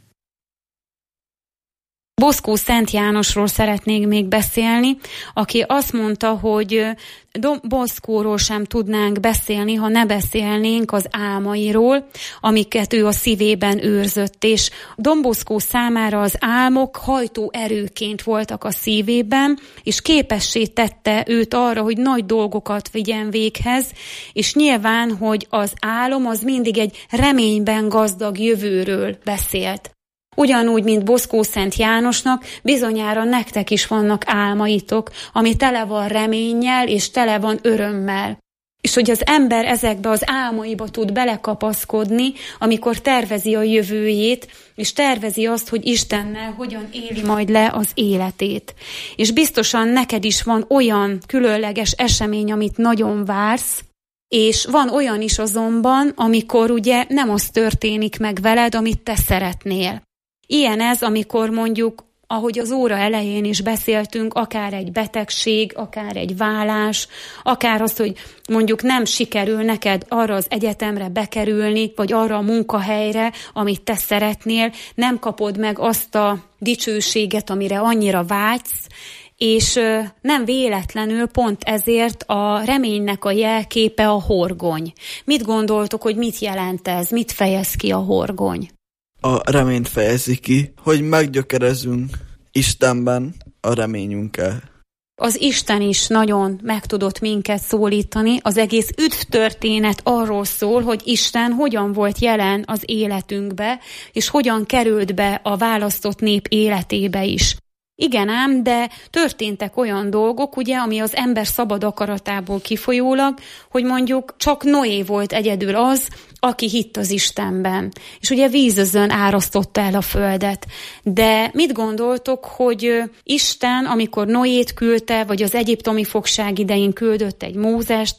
Boszkó Szent Jánosról szeretnék még beszélni, aki azt mondta, hogy Boszkóról sem tudnánk beszélni, ha ne beszélnénk az álmairól, amiket ő a szívében őrzött, és Don Boszkó számára az álmok hajtó erőként voltak a szívében, és képessé tette őt arra, hogy nagy dolgokat vigyen véghez, és nyilván, hogy az álom az mindig egy reményben gazdag jövőről beszélt. Ugyanúgy, mint Boszkó Szent Jánosnak, bizonyára nektek is vannak álmaitok, ami tele van reménnyel és tele van örömmel. És hogy az ember ezekbe az álmaiba tud belekapaszkodni, amikor tervezi a jövőjét, és tervezi azt, hogy Istennel hogyan éli majd le az életét. És biztosan neked is van olyan különleges esemény, amit nagyon vársz, és van olyan is azonban, amikor ugye nem az történik meg veled, amit te szeretnél. Ilyen ez, amikor mondjuk, ahogy az óra elején is beszéltünk, akár egy betegség, akár egy válás, akár az, hogy mondjuk nem sikerül neked arra az egyetemre bekerülni, vagy arra a munkahelyre, amit te szeretnél, nem kapod meg azt a dicsőséget, amire annyira vágysz, és nem véletlenül pont ezért a reménynek a jelképe a horgony. Mit gondoltok, hogy mit jelent ez? Mit fejez ki a horgony? A reményt fejezi ki, hogy meggyökerezünk Istenben a reményünkkel. Az Isten is nagyon meg tudott minket szólítani. Az egész üdvtörténet arról szól, hogy Isten hogyan volt jelen az életünkbe, és hogyan került be a választott nép életébe is. Igen ám, de történtek olyan dolgok, ugye, ami az ember szabad akaratából kifolyólag, hogy mondjuk csak Noé volt egyedül az, aki hitt az Istenben. És ugye vízözön árasztotta el a földet. De mit gondoltok, hogy Isten, amikor Noét küldte, vagy az egyiptomi fogság idején küldött egy Mózest,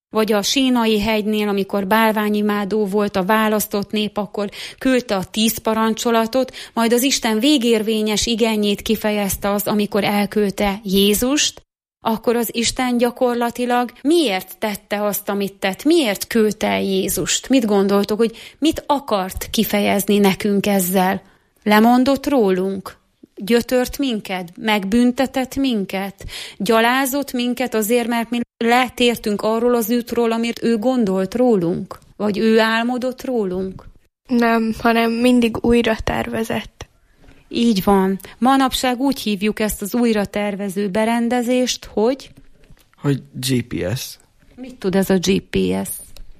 Vagy a Sínai hegynél, amikor bálványimádó volt a választott nép, akkor küldte a tíz parancsolatot, majd az Isten végérvényes igényét kifejezte az, amikor elküldte Jézust, akkor az Isten gyakorlatilag miért tette azt, amit tett? Miért küldte el Jézust? Mit gondoltok, hogy mit akart kifejezni nekünk ezzel? Lemondott rólunk? Gyötört minket? Megbüntetett minket? Gyalázott minket azért, mert mi letértünk arról az útról, amit ő gondolt rólunk? Vagy ő álmodott rólunk? Nem, hanem mindig újra tervezett. Így van. Manapság úgy hívjuk ezt az újra tervező berendezést, hogy... Hogy gé pé es. Mit tud ez a gé pé es?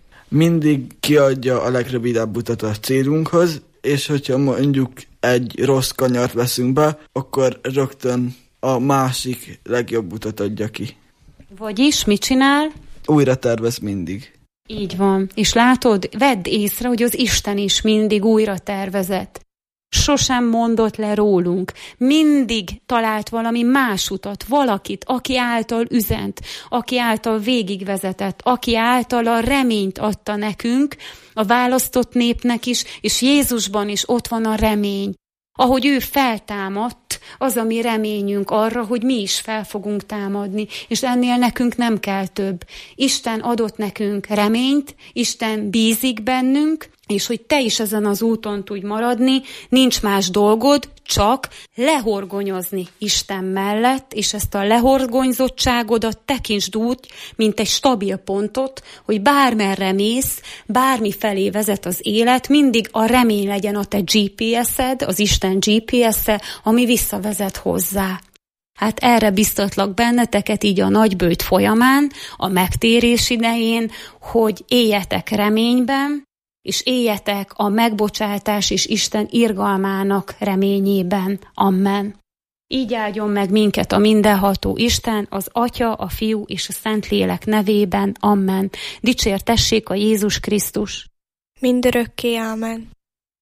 Mindig kiadja a legrövidebb utat a célunkhoz, és hogyha mondjuk egy rossz kanyart veszünk be, akkor rögtön a másik legjobb utat adja ki. Vagyis mit csinál? Újra tervez mindig. Így van. És látod, vedd észre, hogy az Isten is mindig újra tervezett. Sosem mondott le rólunk. Mindig talált valami más utat, valakit, aki által üzent, aki által végigvezetett, aki által a reményt adta nekünk, a választott népnek is, és Jézusban is ott van a remény. Ahogy ő feltámadt, az a mi reményünk arra, hogy mi is fel fogunk támadni, és ennél nekünk nem kell több. Isten adott nekünk reményt, Isten bízik bennünk, és hogy te is ezen az úton tudj maradni, nincs más dolgod, csak lehorgonyozni Isten mellett, és ezt a lehorgonyzottságodat tekintsd úgy, mint egy stabil pontot, hogy bármerre mész, bármi felé vezet az élet, mindig a remény legyen a te gé pé es-ed, az Isten gé pé es-e, ami visszavezet hozzá. Hát erre biztatlak benneteket így a nagybőjt folyamán, a megtérés idején, hogy éljetek reményben, és éljetek a megbocsátás és Isten irgalmának reményében. Amen. Így áldjon meg minket a mindenható Isten, az Atya, a Fiú és a Szentlélek nevében. Amen. Dicsértessék a Jézus Krisztus. Mindörökké. Amen.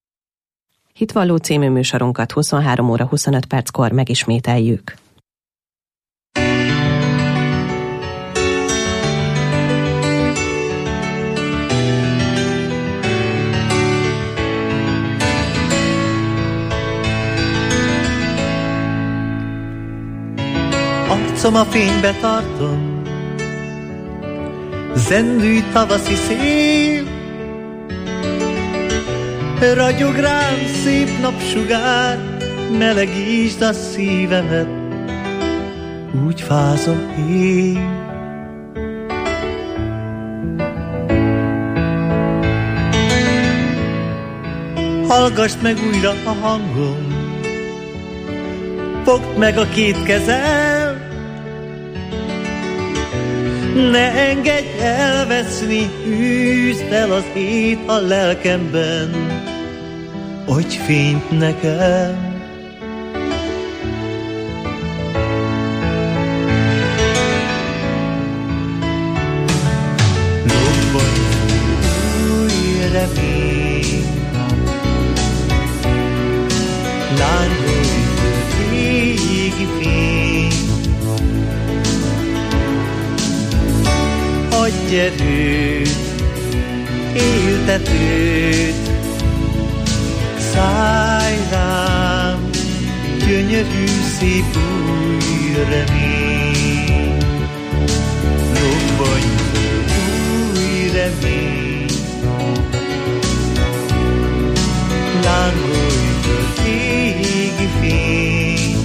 Hitvalló című műsorunkat huszonhárom óra huszonöt perckor megismételjük. Arcom a fénybe tartom, zendű tavaszi szél, ragyog rám szép napsugár, melegítsd a szívemet, úgy fázom én. Hallgassd meg újra a hangom, fogd meg a két kezem, ne engedj elveszni, űzd el az ét a lelkemben, adj fényt nekem. Lobban új remény, lángolj régi fény, adj erőt, éltetőt, szállj rám, gyönyörű szép új remény. Robbanj új remény, lángolj föl égi fény,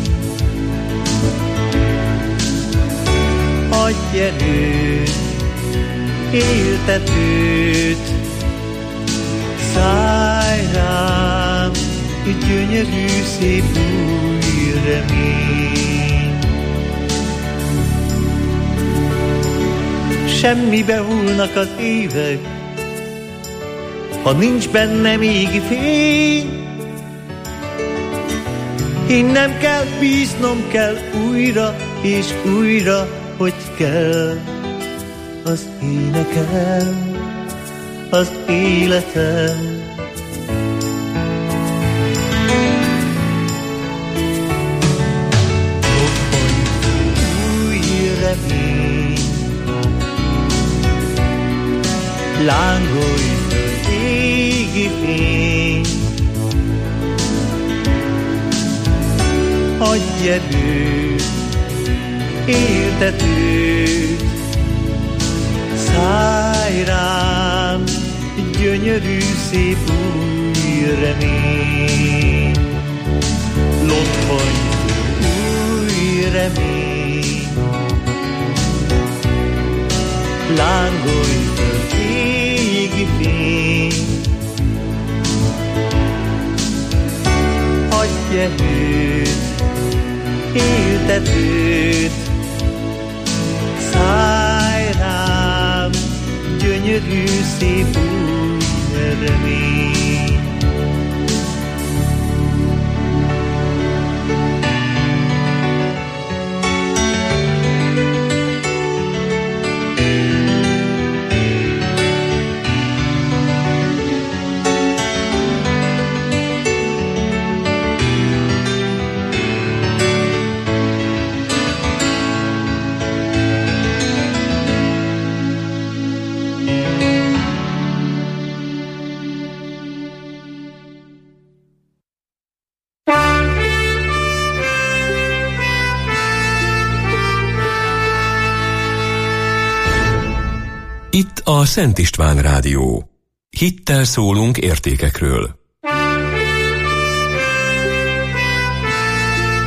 adj erőt, éltetőt, szállj rám, gyönyörű szép új remény. Semmibe hullnak az évek, ha nincs benne még fény. Hinnem kell, bíznom kell újra és újra, hogy kell az énekem, az életem. Robbanj új remény, lángolj föl égi fény, adj erőt, éltetőt, szállj rám, gyönyörű szép új remény, lobbanj új remény, lángolj föl égi fény, adj erőt, éltetőt, szállj rám, gyönyörű szép új remény. Itt a Szent István Rádió. Hittel szólunk értékekről.